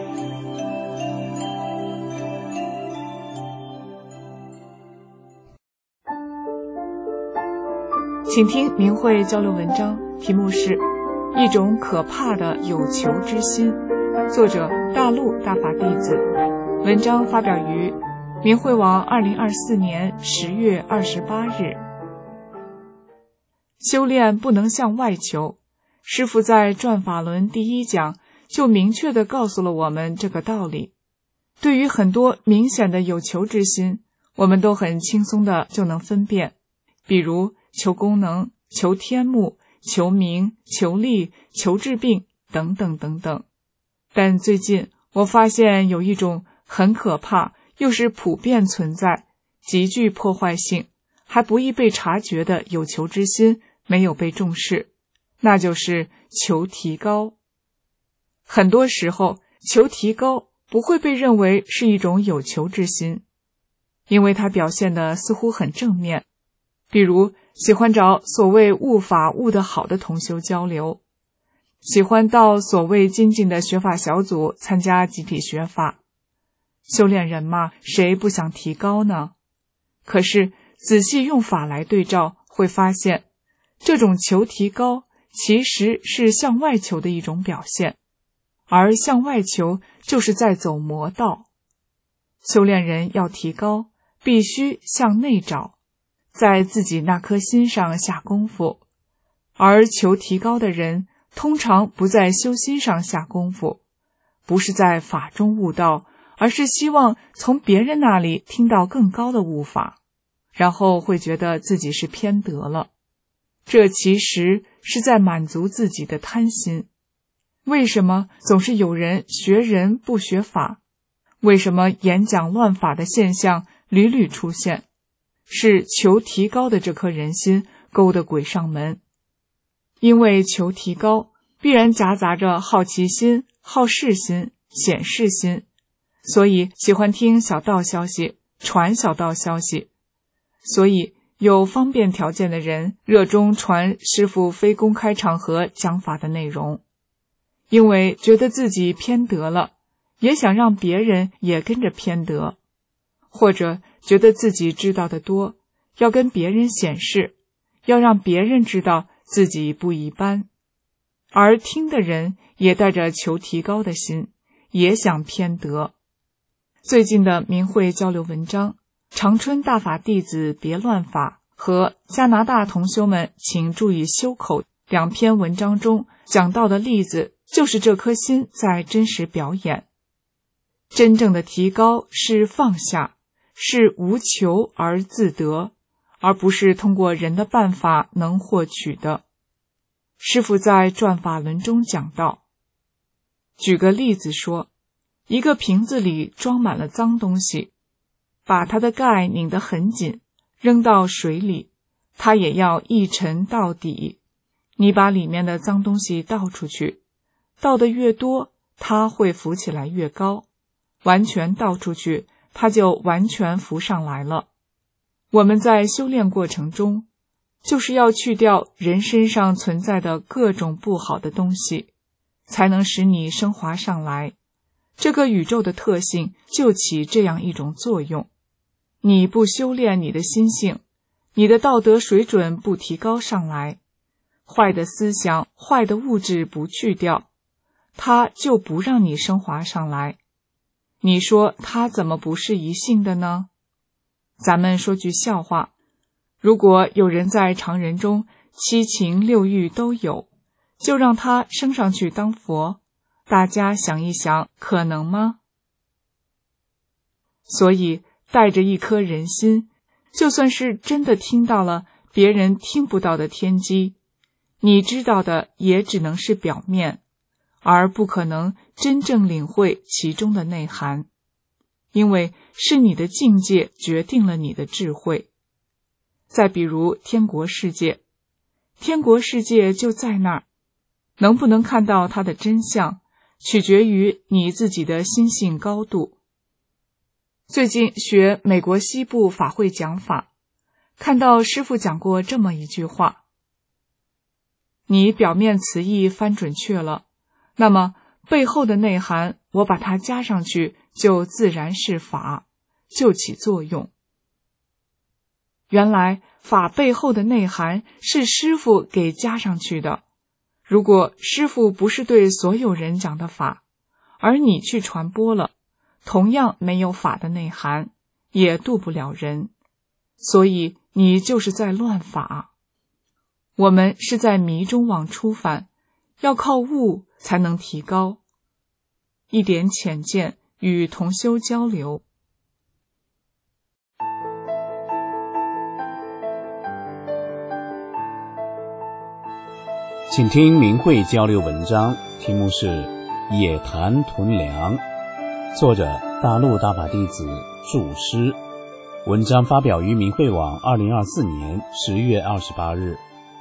请听明慧交流文章，题目是一种可怕的有求之心，作者大陆大法弟子，文章发表于明慧网2024年10月28日。修炼不能向外求，师父在转法轮第1讲就明确地告诉了我们这个道理。对于很多明显的有求之心，我们都很轻松地就能分辨，比如求功能、求天目、求名、求利、求治病等等等等。但最近我发现有一种很可怕又是普遍存在、极具破坏性还不易被察觉的有求之心没有被重视，那就是求提高。很多时候，求提高不会被认为是一种有求之心，因为它表现得似乎很正面，比如喜欢找所谓悟法悟得好的同修交流，喜欢到所谓精进的学法小组参加集体学法。修炼人嘛，谁不想提高呢？可是仔细用法来对照，会发现这种求提高其实是向外求的一种表现，而向外求就是在走魔道。修炼人要提高，必须向内找，在自己那颗心上下功夫，而求提高的人通常不在修心上下功夫，不是在法中悟道，而是希望从别人那里听到更高的悟法，然后会觉得自己是偏得了。这其实是在满足自己的贪心。为什么总是有人学人不学法？为什么演讲乱法的现象屡屡出现？是求提高的这颗人心勾得鬼上门。因为求提高必然夹杂着好奇心、好事心、显示心，所以喜欢听小道消息，传小道消息。所以有方便条件的人热衷传师父非公开场合讲法的内容，因为觉得自己偏得了，也想让别人也跟着偏得，或者觉得自己知道的多，要跟别人显示，要让别人知道自己不一般。而听的人也带着求提高的心，也想偏得。最近的明慧交流文章长春大法弟子别乱法和加拿大同修们请注意修口2篇文章中讲到的例子，就是这颗心在真实表演。真正的提高是放下，是无求而自得，而不是通过人的办法能获取的。 师父在转法轮中讲到，举个例子说，一个瓶子里装满了脏东西，把它的盖拧得很紧，扔到水里，它也要一沉到底。你把里面的脏东西倒出去，倒得越多，它会浮起来越高，完全倒出去，它就完全浮上来了。我们在修炼过程中，就是要去掉人身上存在的各种不好的东西，才能使你升华上来。这个宇宙的特性就起这样一种作用。你不修炼你的心性，你的道德水准不提高上来，坏的思想、坏的物质不去掉，它就不让你升华上来。你说它怎么不是一性的呢？咱们说句笑话，如果有人在常人中七情六欲都有，就让他升上去当佛，大家想一想，可能吗？所以带着一颗人心，就算是真的听到了别人听不到的天机，你知道的也只能是表面，而不可能真正领会其中的内涵，因为是你的境界决定了你的智慧。再比如天国世界，天国世界就在那儿，能不能看到它的真相，取决于你自己的心性高度。最近学美国西部法会讲法，看到师父讲过这么一句话，你表面词义翻准确了，那么背后的内涵我把它加上去，就自然是法，就起作用。原来法背后的内涵是师父给加上去的，如果师父不是对所有人讲的法，而你去传播了，同样没有法的内涵，也度不了人，所以你就是在乱法。我们是在迷中往出返，要靠悟才能提高。一点浅见与同修交流。 请听明慧交流文章，题目是《野谈屯粮》，作者大陆大法弟子注释。文章发表于明慧网2024年10月28日。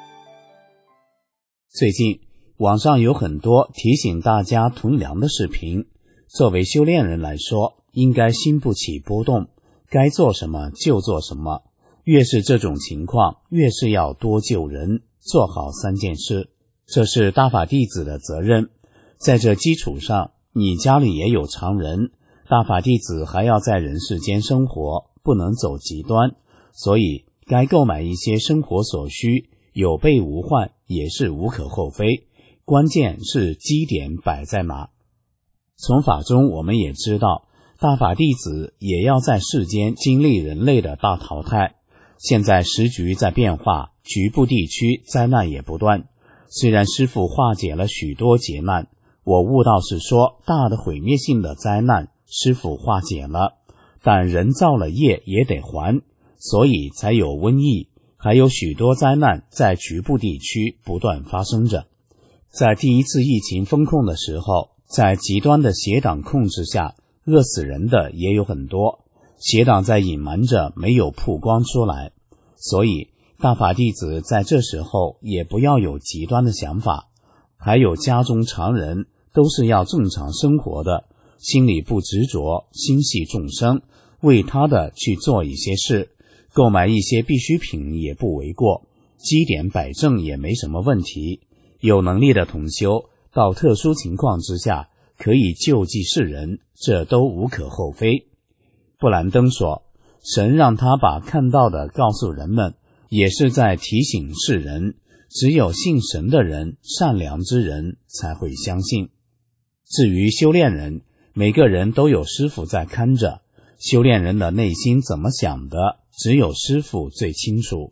最近网上有很多提醒大家囤粮的视频，作为修炼人来说，应该心不起波动，该做什么就做什么，越是这种情况，越是要多救人，做好3件事，这是大法弟子的责任。在这基础上，你家里也有常人，大法弟子还要在人世间生活，不能走极端，所以该购买一些生活所需，有备无患也是无可厚非，关键是基点摆在哪。从法中我们也知道，大法弟子也要在世间经历人类的大淘汰。现在时局在变化，局部地区灾难也不断。虽然师父化解了许多劫难，我悟道是说大的毁灭性的灾难师父化解了，但人造了业也得还，所以才有瘟疫，还有许多灾难在局部地区不断发生着。在第一次疫情封控的时候，在极端的邪党控制下，饿死人的也有很多，邪党在隐瞒着没有曝光出来，所以大法弟子在这时候也不要有极端的想法。还有家中常人都是要正常生活的，心里不执着，心系众生，为他的去做一些事，购买一些必需品也不为过，基点摆正也没什么问题。有能力的同修到特殊情况之下可以救济世人，这都无可厚非。布兰登说，神让他把看到的告诉人们，也是在提醒世人，只有信神的人，善良之人才会相信。至于修炼人，每个人都有师父在看着，修炼人的内心怎么想的，只有师父最清楚。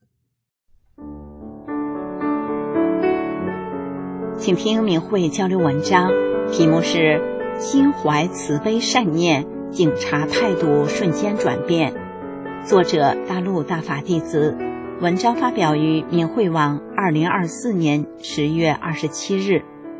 请听明慧交流文章，题目是心怀慈悲善念，警察态度瞬间转变，作者大陆大法弟子文章发表于明慧网2024年10月27日。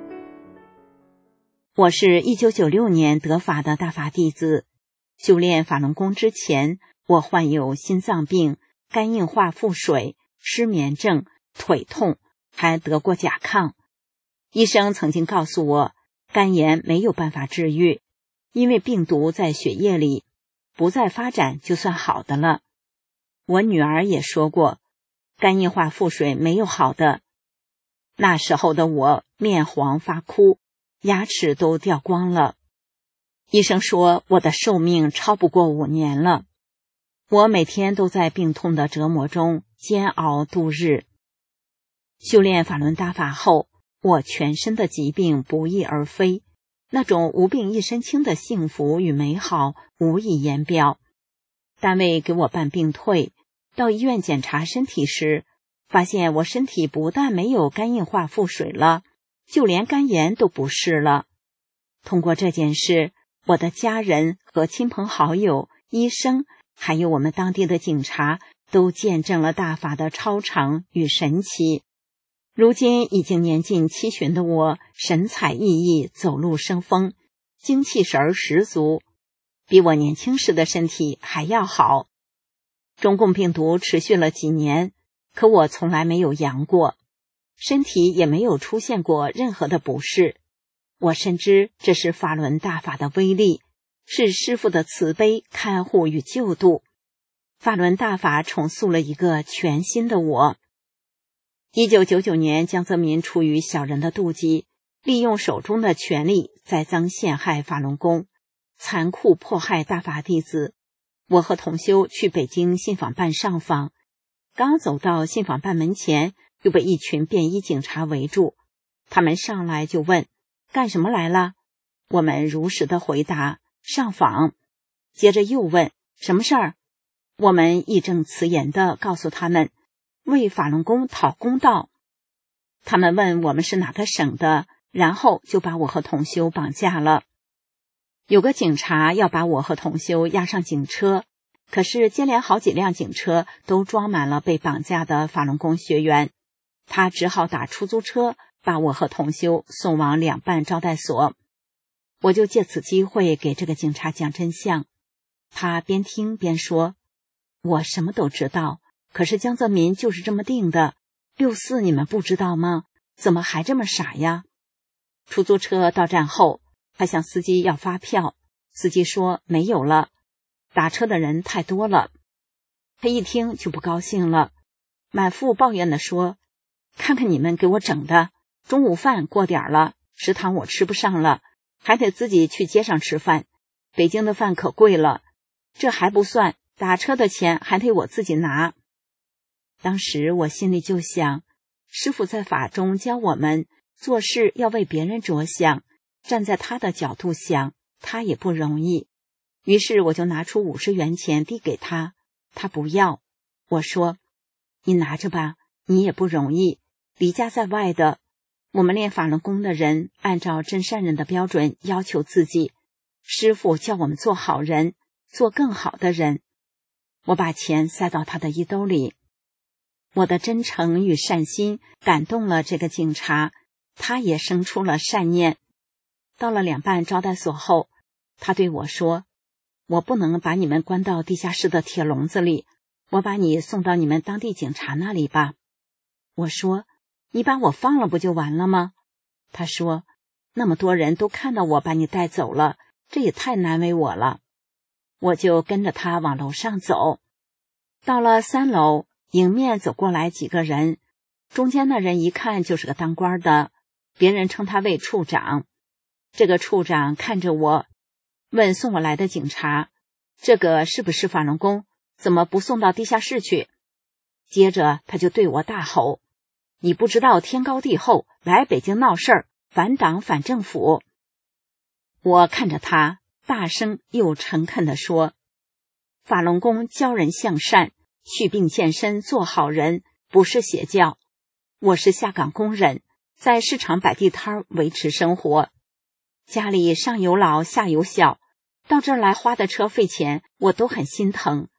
我是1996年得法的大法弟子，修炼法轮功之前，我患有心脏病、肝硬化腹水、失眠症、腿痛，还得过甲亢。医生曾经告诉我，肝炎没有办法治愈，因为病毒在血液里，不再发展就算好的了。我女儿也说过，肝硬化腹水没有好的。那时候的我面黄发枯，牙齿都掉光了。医生说我的寿命超不过5年了。我每天都在病痛的折磨中煎熬度日。修炼法轮大法后，我全身的疾病不翼而飞，那种无病一身轻的幸福与美好无以言表。单位给我办病退，到医院检查身体时，发现我身体不但没有肝硬化腹水了，就连肝炎都不是了。通过这件事，我的家人和亲朋好友、医生，还有我们当地的警察，都见证了大法的超常与神奇。如今已经年近70旬的我，神采奕奕，走路生风，精气神十足，比我年轻时的身体还要好。中共病毒持续了几年，可我从来没有阳过，身体也没有出现过任何的不适。我深知这是法轮大法的威力，是师父的慈悲看护与救度。法轮大法重塑了一个全新的我。1999年，江泽民出于小人的妒忌，利用手中的权力栽赃陷害法轮功，残酷迫害大法弟子。我和同修去北京信访办上访，刚走到信访办门前，又被一群便衣警察围住。他们上来就问：干什么来了？我们如实的回答：上访。接着又问：什么事儿？我们义正辞严地告诉他们：为法轮功讨公道。他们问我们是哪个省的，然后就把我和同修绑架了。有个警察要把我和同修押上警车，可是接连好几辆警车都装满了被绑架的法轮功学员，他只好打出租车把我和同修送往两办招待所。我就借此机会给这个警察讲真相。他边听边说：我什么都知道，可是江泽民就是这么定的，64你们不知道吗？怎么还这么傻呀？出租车到站后，他向司机要发票，司机说没有了，打车的人太多了。他一听就不高兴了，满腹抱怨地说：看看你们给我整的，中午饭过点了，食堂我吃不上了，还得自己去街上吃饭，北京的饭可贵了，这还不算，打车的钱还得我自己拿。当时我心里就想，师父在法中教我们做事要为别人着想，站在他的角度想，他也不容易。于是我就拿出50元钱递给他，他不要。我说：你拿着吧，你也不容易，离家在外的。我们练法轮功的人按照真善人的标准要求自己，师父叫我们做好人，做更好的人。我把钱塞到他的衣兜里。我的真诚与善心感动了这个警察，他也生出了善念。到了两办招待所后，他对我说：我不能把你们关到地下室的铁笼子里，我把你送到你们当地警察那里吧。我说：你把我放了不就完了吗？他说：那么多人都看到我把你带走了，这也太难为我了。我就跟着他往楼上走。到了3楼，迎面走过来几个人，中间那人一看就是个当官的，别人称他为处长。这个处长看着我，问送我来的警察：这个是不是法轮功？怎么不送到地下室去？接着他就对我大吼：你不知道天高地厚，来北京闹事儿，反党反政府。我看着他，大声又诚恳地说：法轮功教人向善，祛病健身，做好人，不是邪教。我是下岗工人，在市场摆地摊维持生活，家里上有老下有小，到这儿来花的车费钱我都很心疼。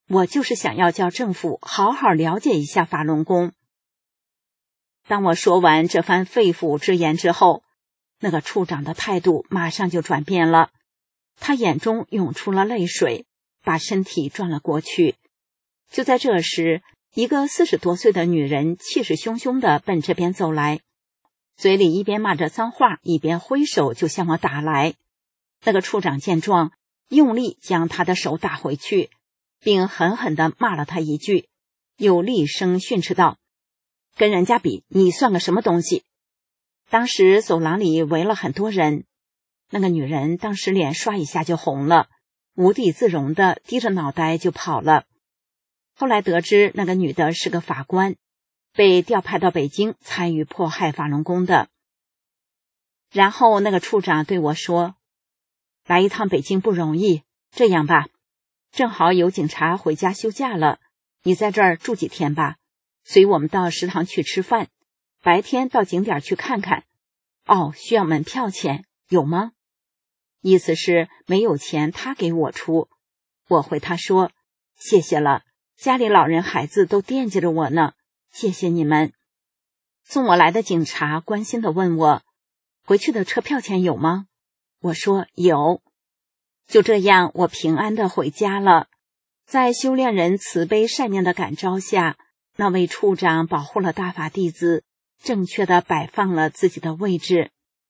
我就是想要叫政府好好了解一下法轮功。当我说完这番肺腑之言之后，那个处长的态度马上就转变了，他眼中涌出了泪水，把身体转了过去。就在这时，一个40多岁的女人气势汹汹地奔这边走来，嘴里一边骂着脏话，一边挥手就向我打来。那个处长见状，用力将他的手打回去，并狠狠地骂了他一句，又厉声训斥道：跟人家比，你算个什么东西？当时走廊里围了很多人，那个女人当时脸刷一下就红了，无地自容地低着脑袋就跑了。后来得知那个女的是个法官，被调派到北京参与迫害法轮功的。然后那个处长对我说：来一趟北京不容易，这样吧，正好有警察回家休假了，你在这儿住几天吧，随我们到食堂去吃饭，白天到景点去看看。哦，需要门票钱，有吗？意思是没有钱他给我出。我回他说：谢谢了，家里老人孩子都惦记着我呢，谢谢你们。送我来的警察关心地问我：回去的车票钱有吗？我说有。就这样，我平安地回家了。在修炼人慈悲善念的感召下，那位处长保护了大法弟子，正确地摆放了自己的位置。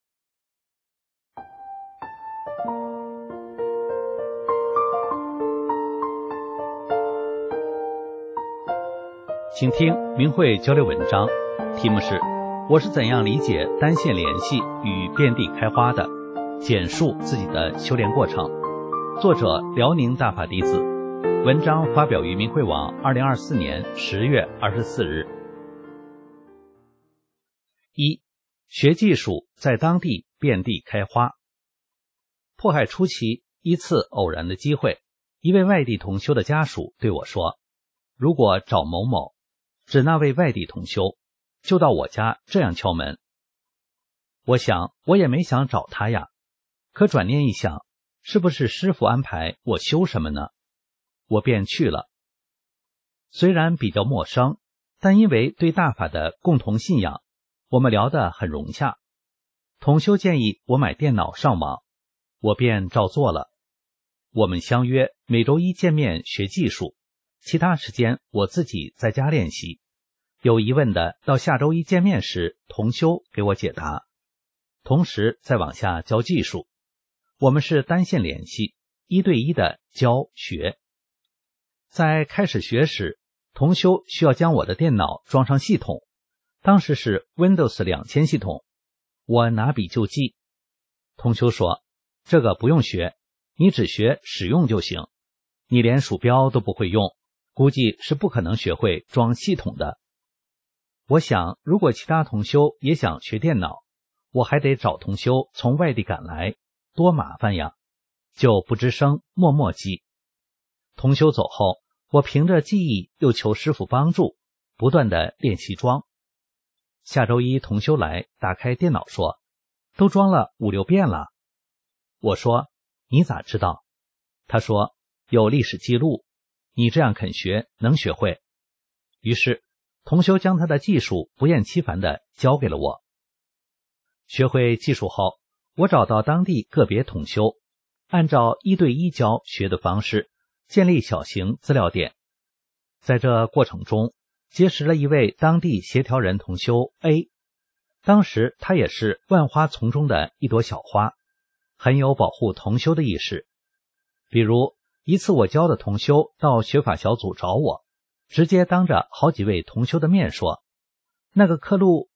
请听明慧交流文章，题目是我是怎样理解单线联系与遍地开花的，简述自己的修炼过程。作者辽宁大法弟子，文章发表于明慧网2024年10月24日。1. 学技术在当地遍地开花。迫害初期，一次偶然的机会，一位外地同修的家属对我说：如果找某某，指那位外地同修，就到我家这样敲门。我想我也没想找他呀，可转念一想，是不是师父安排我修什么呢？我便去了。虽然比较陌生，但因为对大法的共同信仰，我们聊得很融洽。同修建议我买电脑上网，我便照做了。我们相约每周一见面学技术，其他时间我自己在家练习。有疑问的到下周一见面时，同修给我解答，同时再往下教技术。我们是单线联系，1对1的教学。在开始学时，同修需要将我的电脑装上系统，当时是 Windows 2000系统，我拿笔就记。同修说：这个不用学，你只学使用就行，你连鼠标都不会用，估计是不可能学会装系统的。我想如果其他同修也想学电脑，我还得找同修从外地赶来，多麻烦呀，就不吱声默默记。同修走后，我凭着记忆又求师父帮助，不断的练习装。下周一同修来，打开电脑说：都装了5、6遍了。我说：你咋知道？他说：有历史记录，你这样肯学，能学会。于是同修将他的技术不厌其烦地教给了我。学会技术后，我找到当地个别同修，按照1对1教学的方式，建立小型资料点。在这过程中，结识了一位当地协调人同修 A， 当时他也是万花丛中的一朵小花，很有保护同修的意识。比如一次我教的同修到学法小组找我，直接当着好几位同修的面说：那个刻录。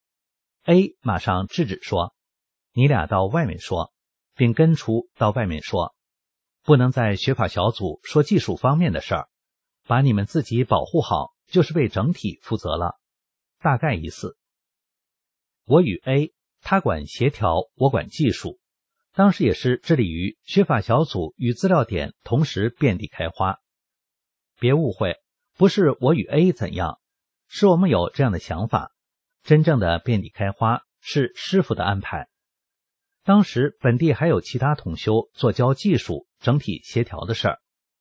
A 马上制止说：你俩到外面说，并跟出到外面说，不能在学法小组说技术方面的事儿，把你们自己保护好，就是为整体负责了，大概意思。我与 A， 他管协调，我管技术，当时也是致力于学法小组与资料点同时遍地开花。别误会，不是我与 A 怎样，是我们有这样的想法，真正的遍地开花是师父的安排。当时本地还有其他同修做教技术整体协调的事儿。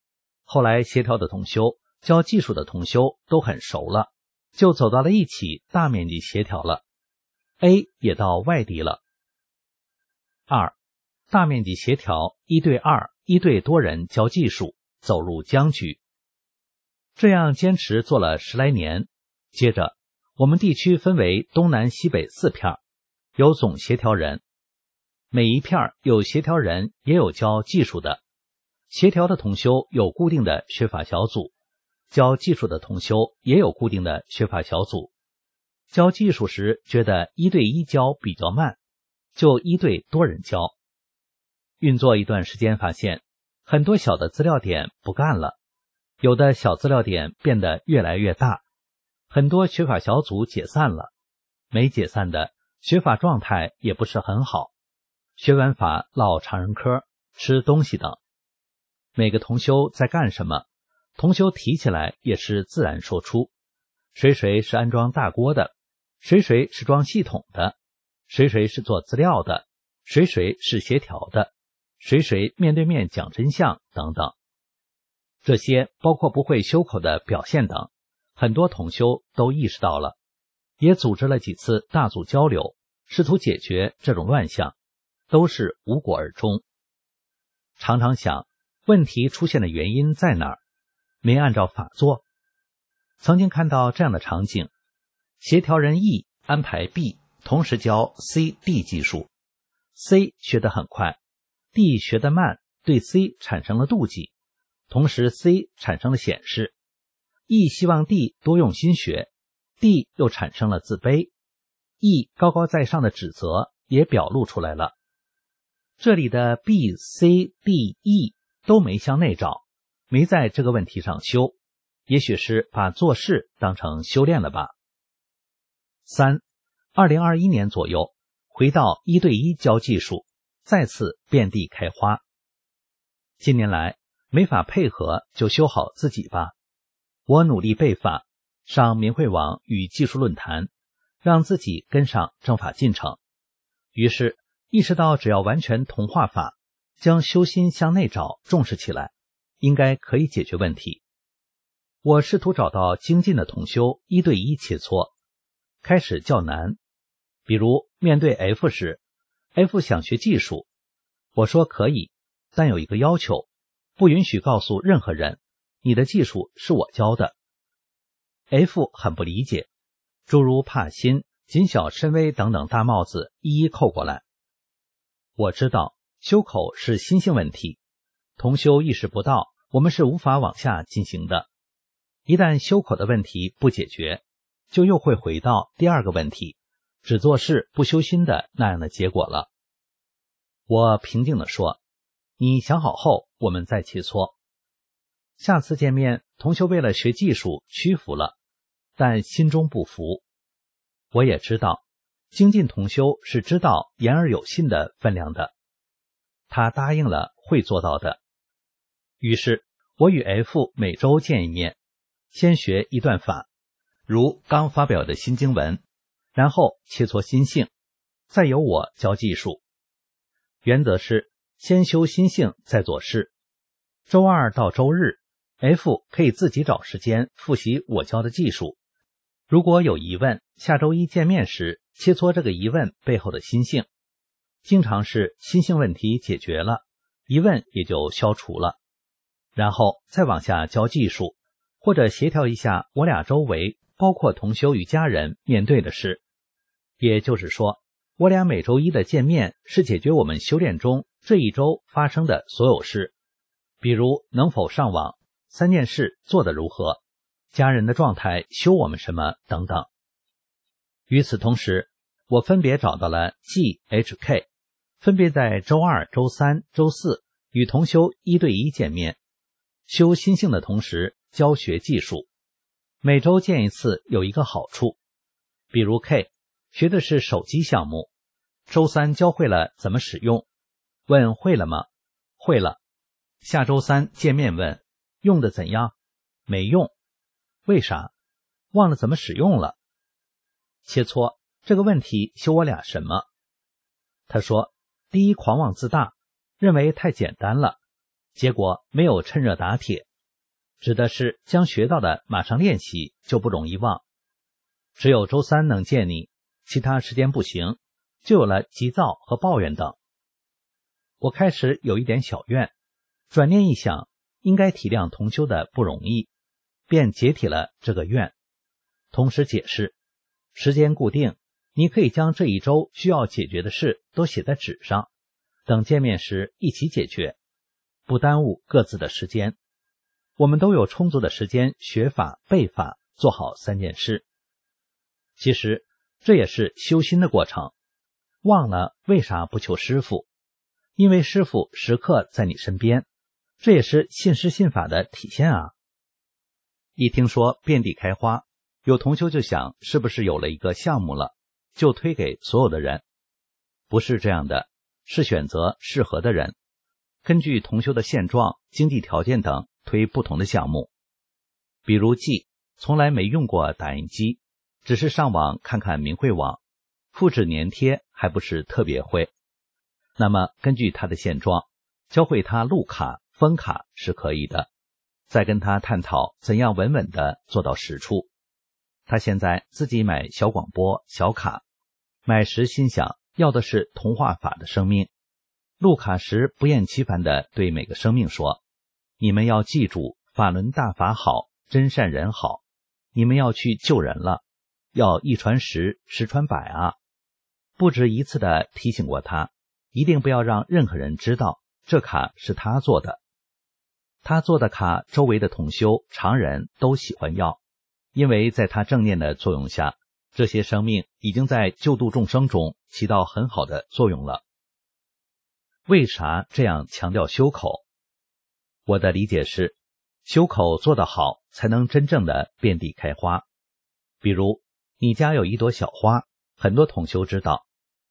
后来协调的同修、教技术的同修都很熟了，就走到了一起，大面积协调了。A 也到外地了。2. 大面积协调1对2、1对多人教技术，走入僵局。这样坚持做了10来年。接着，我们地区分为东南西北4片，有总协调人，每一片有协调人，也有教技术的。协调的同修有固定的学法小组，教技术的同修也有固定的学法小组。教技术时觉得1对1教比较慢，就1对多人教。运作一段时间发现，很多小的资料点不干了，有的小资料点变得越来越大，很多学法小组解散了，没解散的学法状态也不是很好，学完法唠常人嗑、吃东西等。每个同修在干什么，同修提起来也是自然说出，谁是安装大锅的，谁是装系统的，谁是做资料的，谁是协调的，谁面对面讲真相等等。这些包括不会修口的表现等，很多同修都意识到了，也组织了几次大组交流，试图解决这种乱象，都是无果而终。常常想，问题出现的原因在哪儿？没按照法做。曾经看到这样的场景，协调人 E 安排 B 同时教 C、D 技术， C 学得很快， D 学得慢，对 C 产生了妒忌，同时 C 产生了显示。E 希望 D 多用心学， D 又产生了自卑， E 高高在上的指责也表露出来了。这里的 B、C、D、E 都没向内找，没在这个问题上修，也许是把做事当成修炼了吧。3. 2021年左右，回到1对1教技术，再次遍地开花。近年来没法配合，就修好自己吧。我努力背法，上明慧网与技术论坛，让自己跟上正法进程。于是意识到，只要完全同化法，将修心向内找重视起来，应该可以解决问题。我试图找到精进的同修1对1切磋，开始较难。比如面对 F 时， F 想学技术，我说可以，但有一个要求，不允许告诉任何人你的技术是我教的。 F 很不理解，诸如怕心、谨小慎微等等大帽子一一扣过来。我知道修口是心性问题，同修意识不到，我们是无法往下进行的。一旦修口的问题不解决，就又会回到第二个问题，只做事不修心的那样的结果了。我平静地说，你想好后我们再切磋。下次见面，同修为了学技术屈服了，但心中不服。我也知道精进同修是知道言而有信的分量的，他答应了会做到的。于是我与 F 每周见一面，先学一段法，如刚发表的新经文，然后切磋心性，再由我教技术。原则是先修心性再做事。周二到周日 F 可以自己找时间复习我教的技术，如果有疑问，下周一见面时切磋这个疑问背后的心性。经常是心性问题解决了，疑问也就消除了，然后再往下教技术，或者协调一下我俩周围包括同修与家人面对的事。也就是说，我俩每周一的见面是解决我们修炼中这一周发生的所有事，比如能否上网，3件事做得如何，家人的状态修我们什么等等。与此同时，我分别找到了 G、H、K， 分别在周二、周三、周四与同修1对1见面，修心性的同时教学技术。每周见一次有一个好处，比如 K 学的是手机项目，周三教会了怎么使用，问会了吗？会了。下周三见面问用的怎样？没用。为啥？忘了怎么使用了。切磋这个问题修我俩什么？他说，第一，狂妄自大，认为太简单了，结果没有趁热打铁， 指的是将学到的马上练习，就不容易忘。只有周三能见你，其他时间不行，就有了急躁和抱怨等。我开始有一点小怨，转念一想，应该体谅同修的不容易，便解体了这个怨。同时解释，时间固定，你可以将这一周需要解决的事都写在纸上，等见面时一起解决，不耽误各自的时间。我们都有充足的时间学法背法，做好3件事。其实这也是修心的过程。忘了为啥不求师父？因为师父时刻在你身边，这也是信师信法的体现啊。一听说遍地开花，有同修就想是不是有了一个项目了，就推给所有的人。不是这样的，是选择适合的人，根据同修的现状、经济条件等推不同的项目。比如季从来没用过打印机，只是上网看看明慧网，复制粘贴还不是特别会。那么根据他的现状，教会他录卡、封卡是可以的，再跟他探讨怎样稳稳地做到实处。他现在自己买小广播、小卡，买时心想要的是同化法的生命。录卡时不厌其烦地对每个生命说，你们要记住法轮大法好，真善人好，你们要去救人了，要一传十，十传百啊。不止一次地提醒过他，一定不要让任何人知道这卡是他做的。他做的卡周围的同修常人都喜欢要，因为在他正念的作用下，这些生命已经在救度众生中起到很好的作用了。为啥这样强调修口？我的理解是，修口做得好，才能真正的遍地开花。比如你家有一朵小花，很多同修知道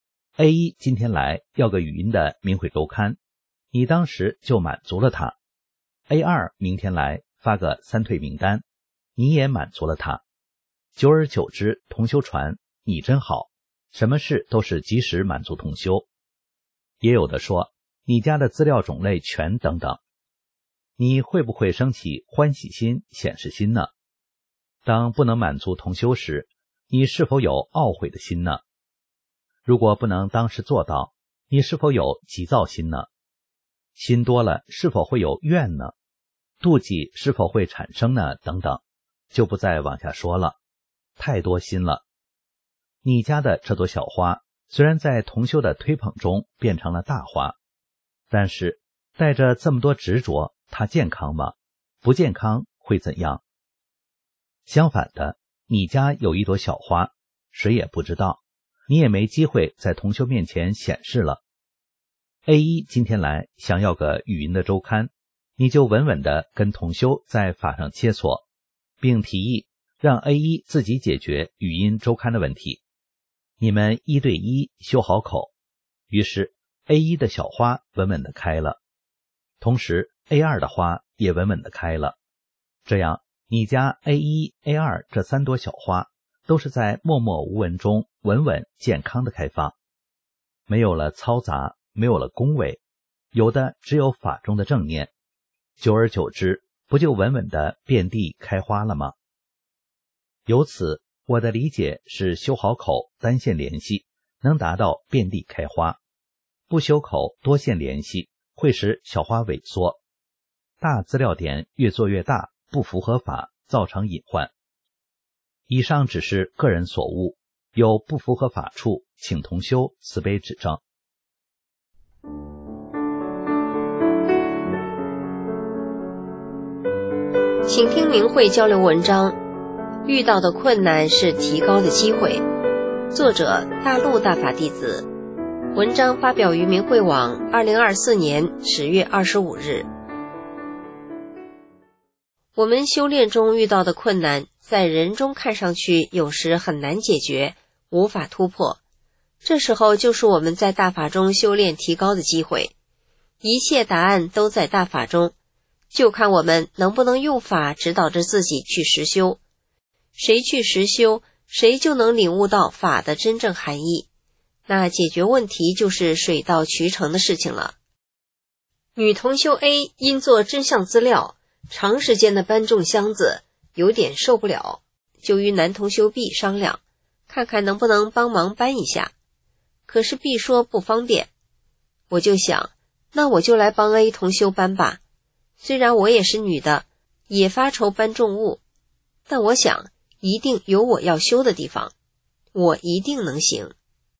A1 今天来要个语音的明慧周刊，你当时就满足了他。A2 明天来发个3退名单，你也满足了他。久而久之，同修传你真好，什么事都是及时满足同修。也有的说你家的资料种类全等等，你会不会升起欢喜心、显示心呢？当不能满足同修时，你是否有懊悔的心呢？如果不能当时做到，你是否有急躁心呢？心多了是否会有怨呢？妒忌是否会产生呢？等等，就不再往下说了，太多心了。你家的这朵小花虽然在同修的推捧中变成了大花，但是带着这么多执着，它健康吗？不健康会怎样？相反的，你家有一朵小花，谁也不知道，你也没机会在同修面前显示了。A1 今天来想要个语音的周刊，你就稳稳地跟同修在法上切磋，并提议让 A1 自己解决语音周刊的问题。你们1对1修好口，于是 A1 的小花稳稳地开了，同时 A2 的花也稳稳地开了。这样你家 A1、A2 这3朵小花都是在默默无闻中稳稳健康的开放，没有了嘈杂，没有了恭维，有的只有法中的正念，久而久之，不就稳稳的遍地开花了吗？由此我的理解是，修好口单线联系能达到遍地开花，不修口多线联系会使小花萎缩，大资料点越做越大，不符合法，造成隐患。以上只是个人所悟，有不符合法处，请同修慈悲指正。 请听明慧交流文章，遇到的困难是提高的机会。作者大陆大法弟子，文章发表于明慧网2024年10月25日。我们修炼中遇到的困难，在人中看上去有时很难解决，无法突破。这时候就是我们在大法中修炼提高的机会。一切答案都在大法中，就看我们能不能用法指导着自己去实修。谁去实修，谁就能领悟到法的真正含义。那解决问题就是水到渠成的事情了。女同修 A 因做真相资料， 长时间的搬重箱子有点受不了，就与男同修 B 商量，看看能不能帮忙搬一下。可是 B 说不方便，我就想，那我就来帮 A 同修搬吧。虽然我也是女的，也发愁搬重物，但我想一定有我要修的地方，我一定能行。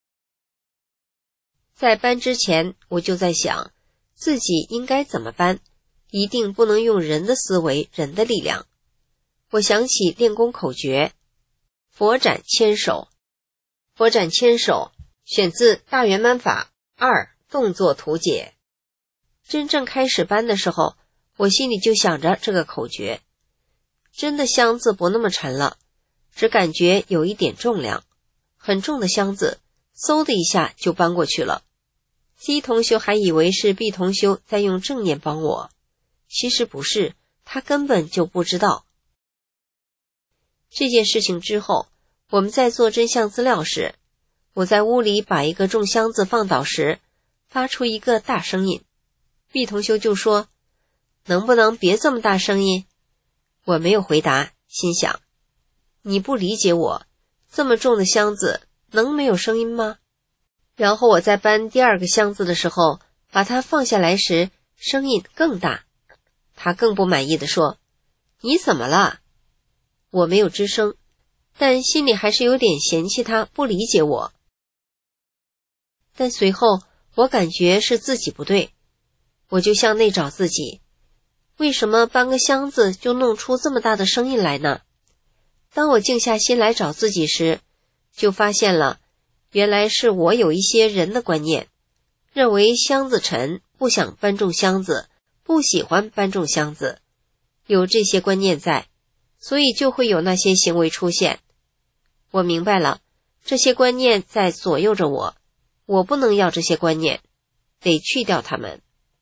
在搬之前，我就在想自己应该怎么搬，一定不能用人的思维、人的力量。我想起练功口诀：佛展千手。佛展千手选自大圆满法2动作图解。真正开始搬的时候，我心里就想着这个口诀。真的箱子不那么沉了，只感觉有一点重量，很重的箱子嗖的一下就搬过去了。C 同修还以为是 B 同修在用正念帮我，其实不是，他根本就不知道。这件事情之后，我们在做真相资料时，我在屋里把一个重箱子放倒时，发出一个大声音。B 同修就说：“能不能别这么大声音？”我没有回答，心想：你不理解我，这么重的箱子能没有声音吗？然后我在搬第二个箱子的时候，把它放下来时，声音更大。他更不满意地说：“你怎么了？”我没有吱声，但心里还是有点嫌弃他不理解我。但随后我感觉是自己不对，我就向内找自己，为什么搬个箱子就弄出这么大的声音来呢？当我静下心来找自己时，就发现了，原来是我有一些人的观念，认为箱子沉，不想搬重箱子，不喜欢搬重箱子，有这些观念在，所以就会有那些行为出现。我明白了，这些观念在左右着我，我不能要这些观念，得去掉它们。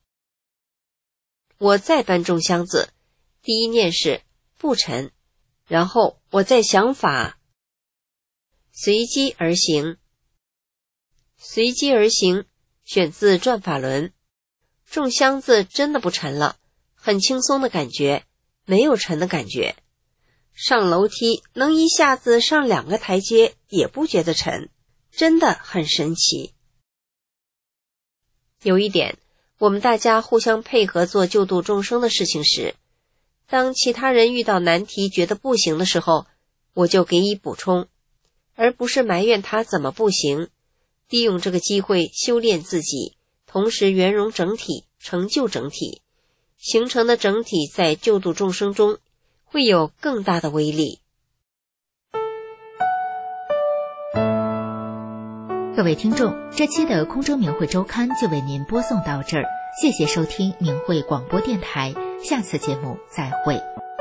我再搬重箱子，第一念是不沉，然后我再想法，随机而行。随机而行选自转法轮。重箱子真的不沉了，很轻松的感觉，没有沉的感觉。上楼梯能一下子上2个台阶也不觉得沉，真的很神奇。有一点，我们大家互相配合做救度众生的事情时，当其他人遇到难题觉得不行的时候，我就给予补充，而不是埋怨他怎么不行，利用这个机会修炼自己，同时圆融整体，成就整体，形成的整体在救度众生中会有更大的威力。 各位听众，这期的空中明慧周刊就为您播送到这儿，谢谢收听明慧广播电台，下次节目再会。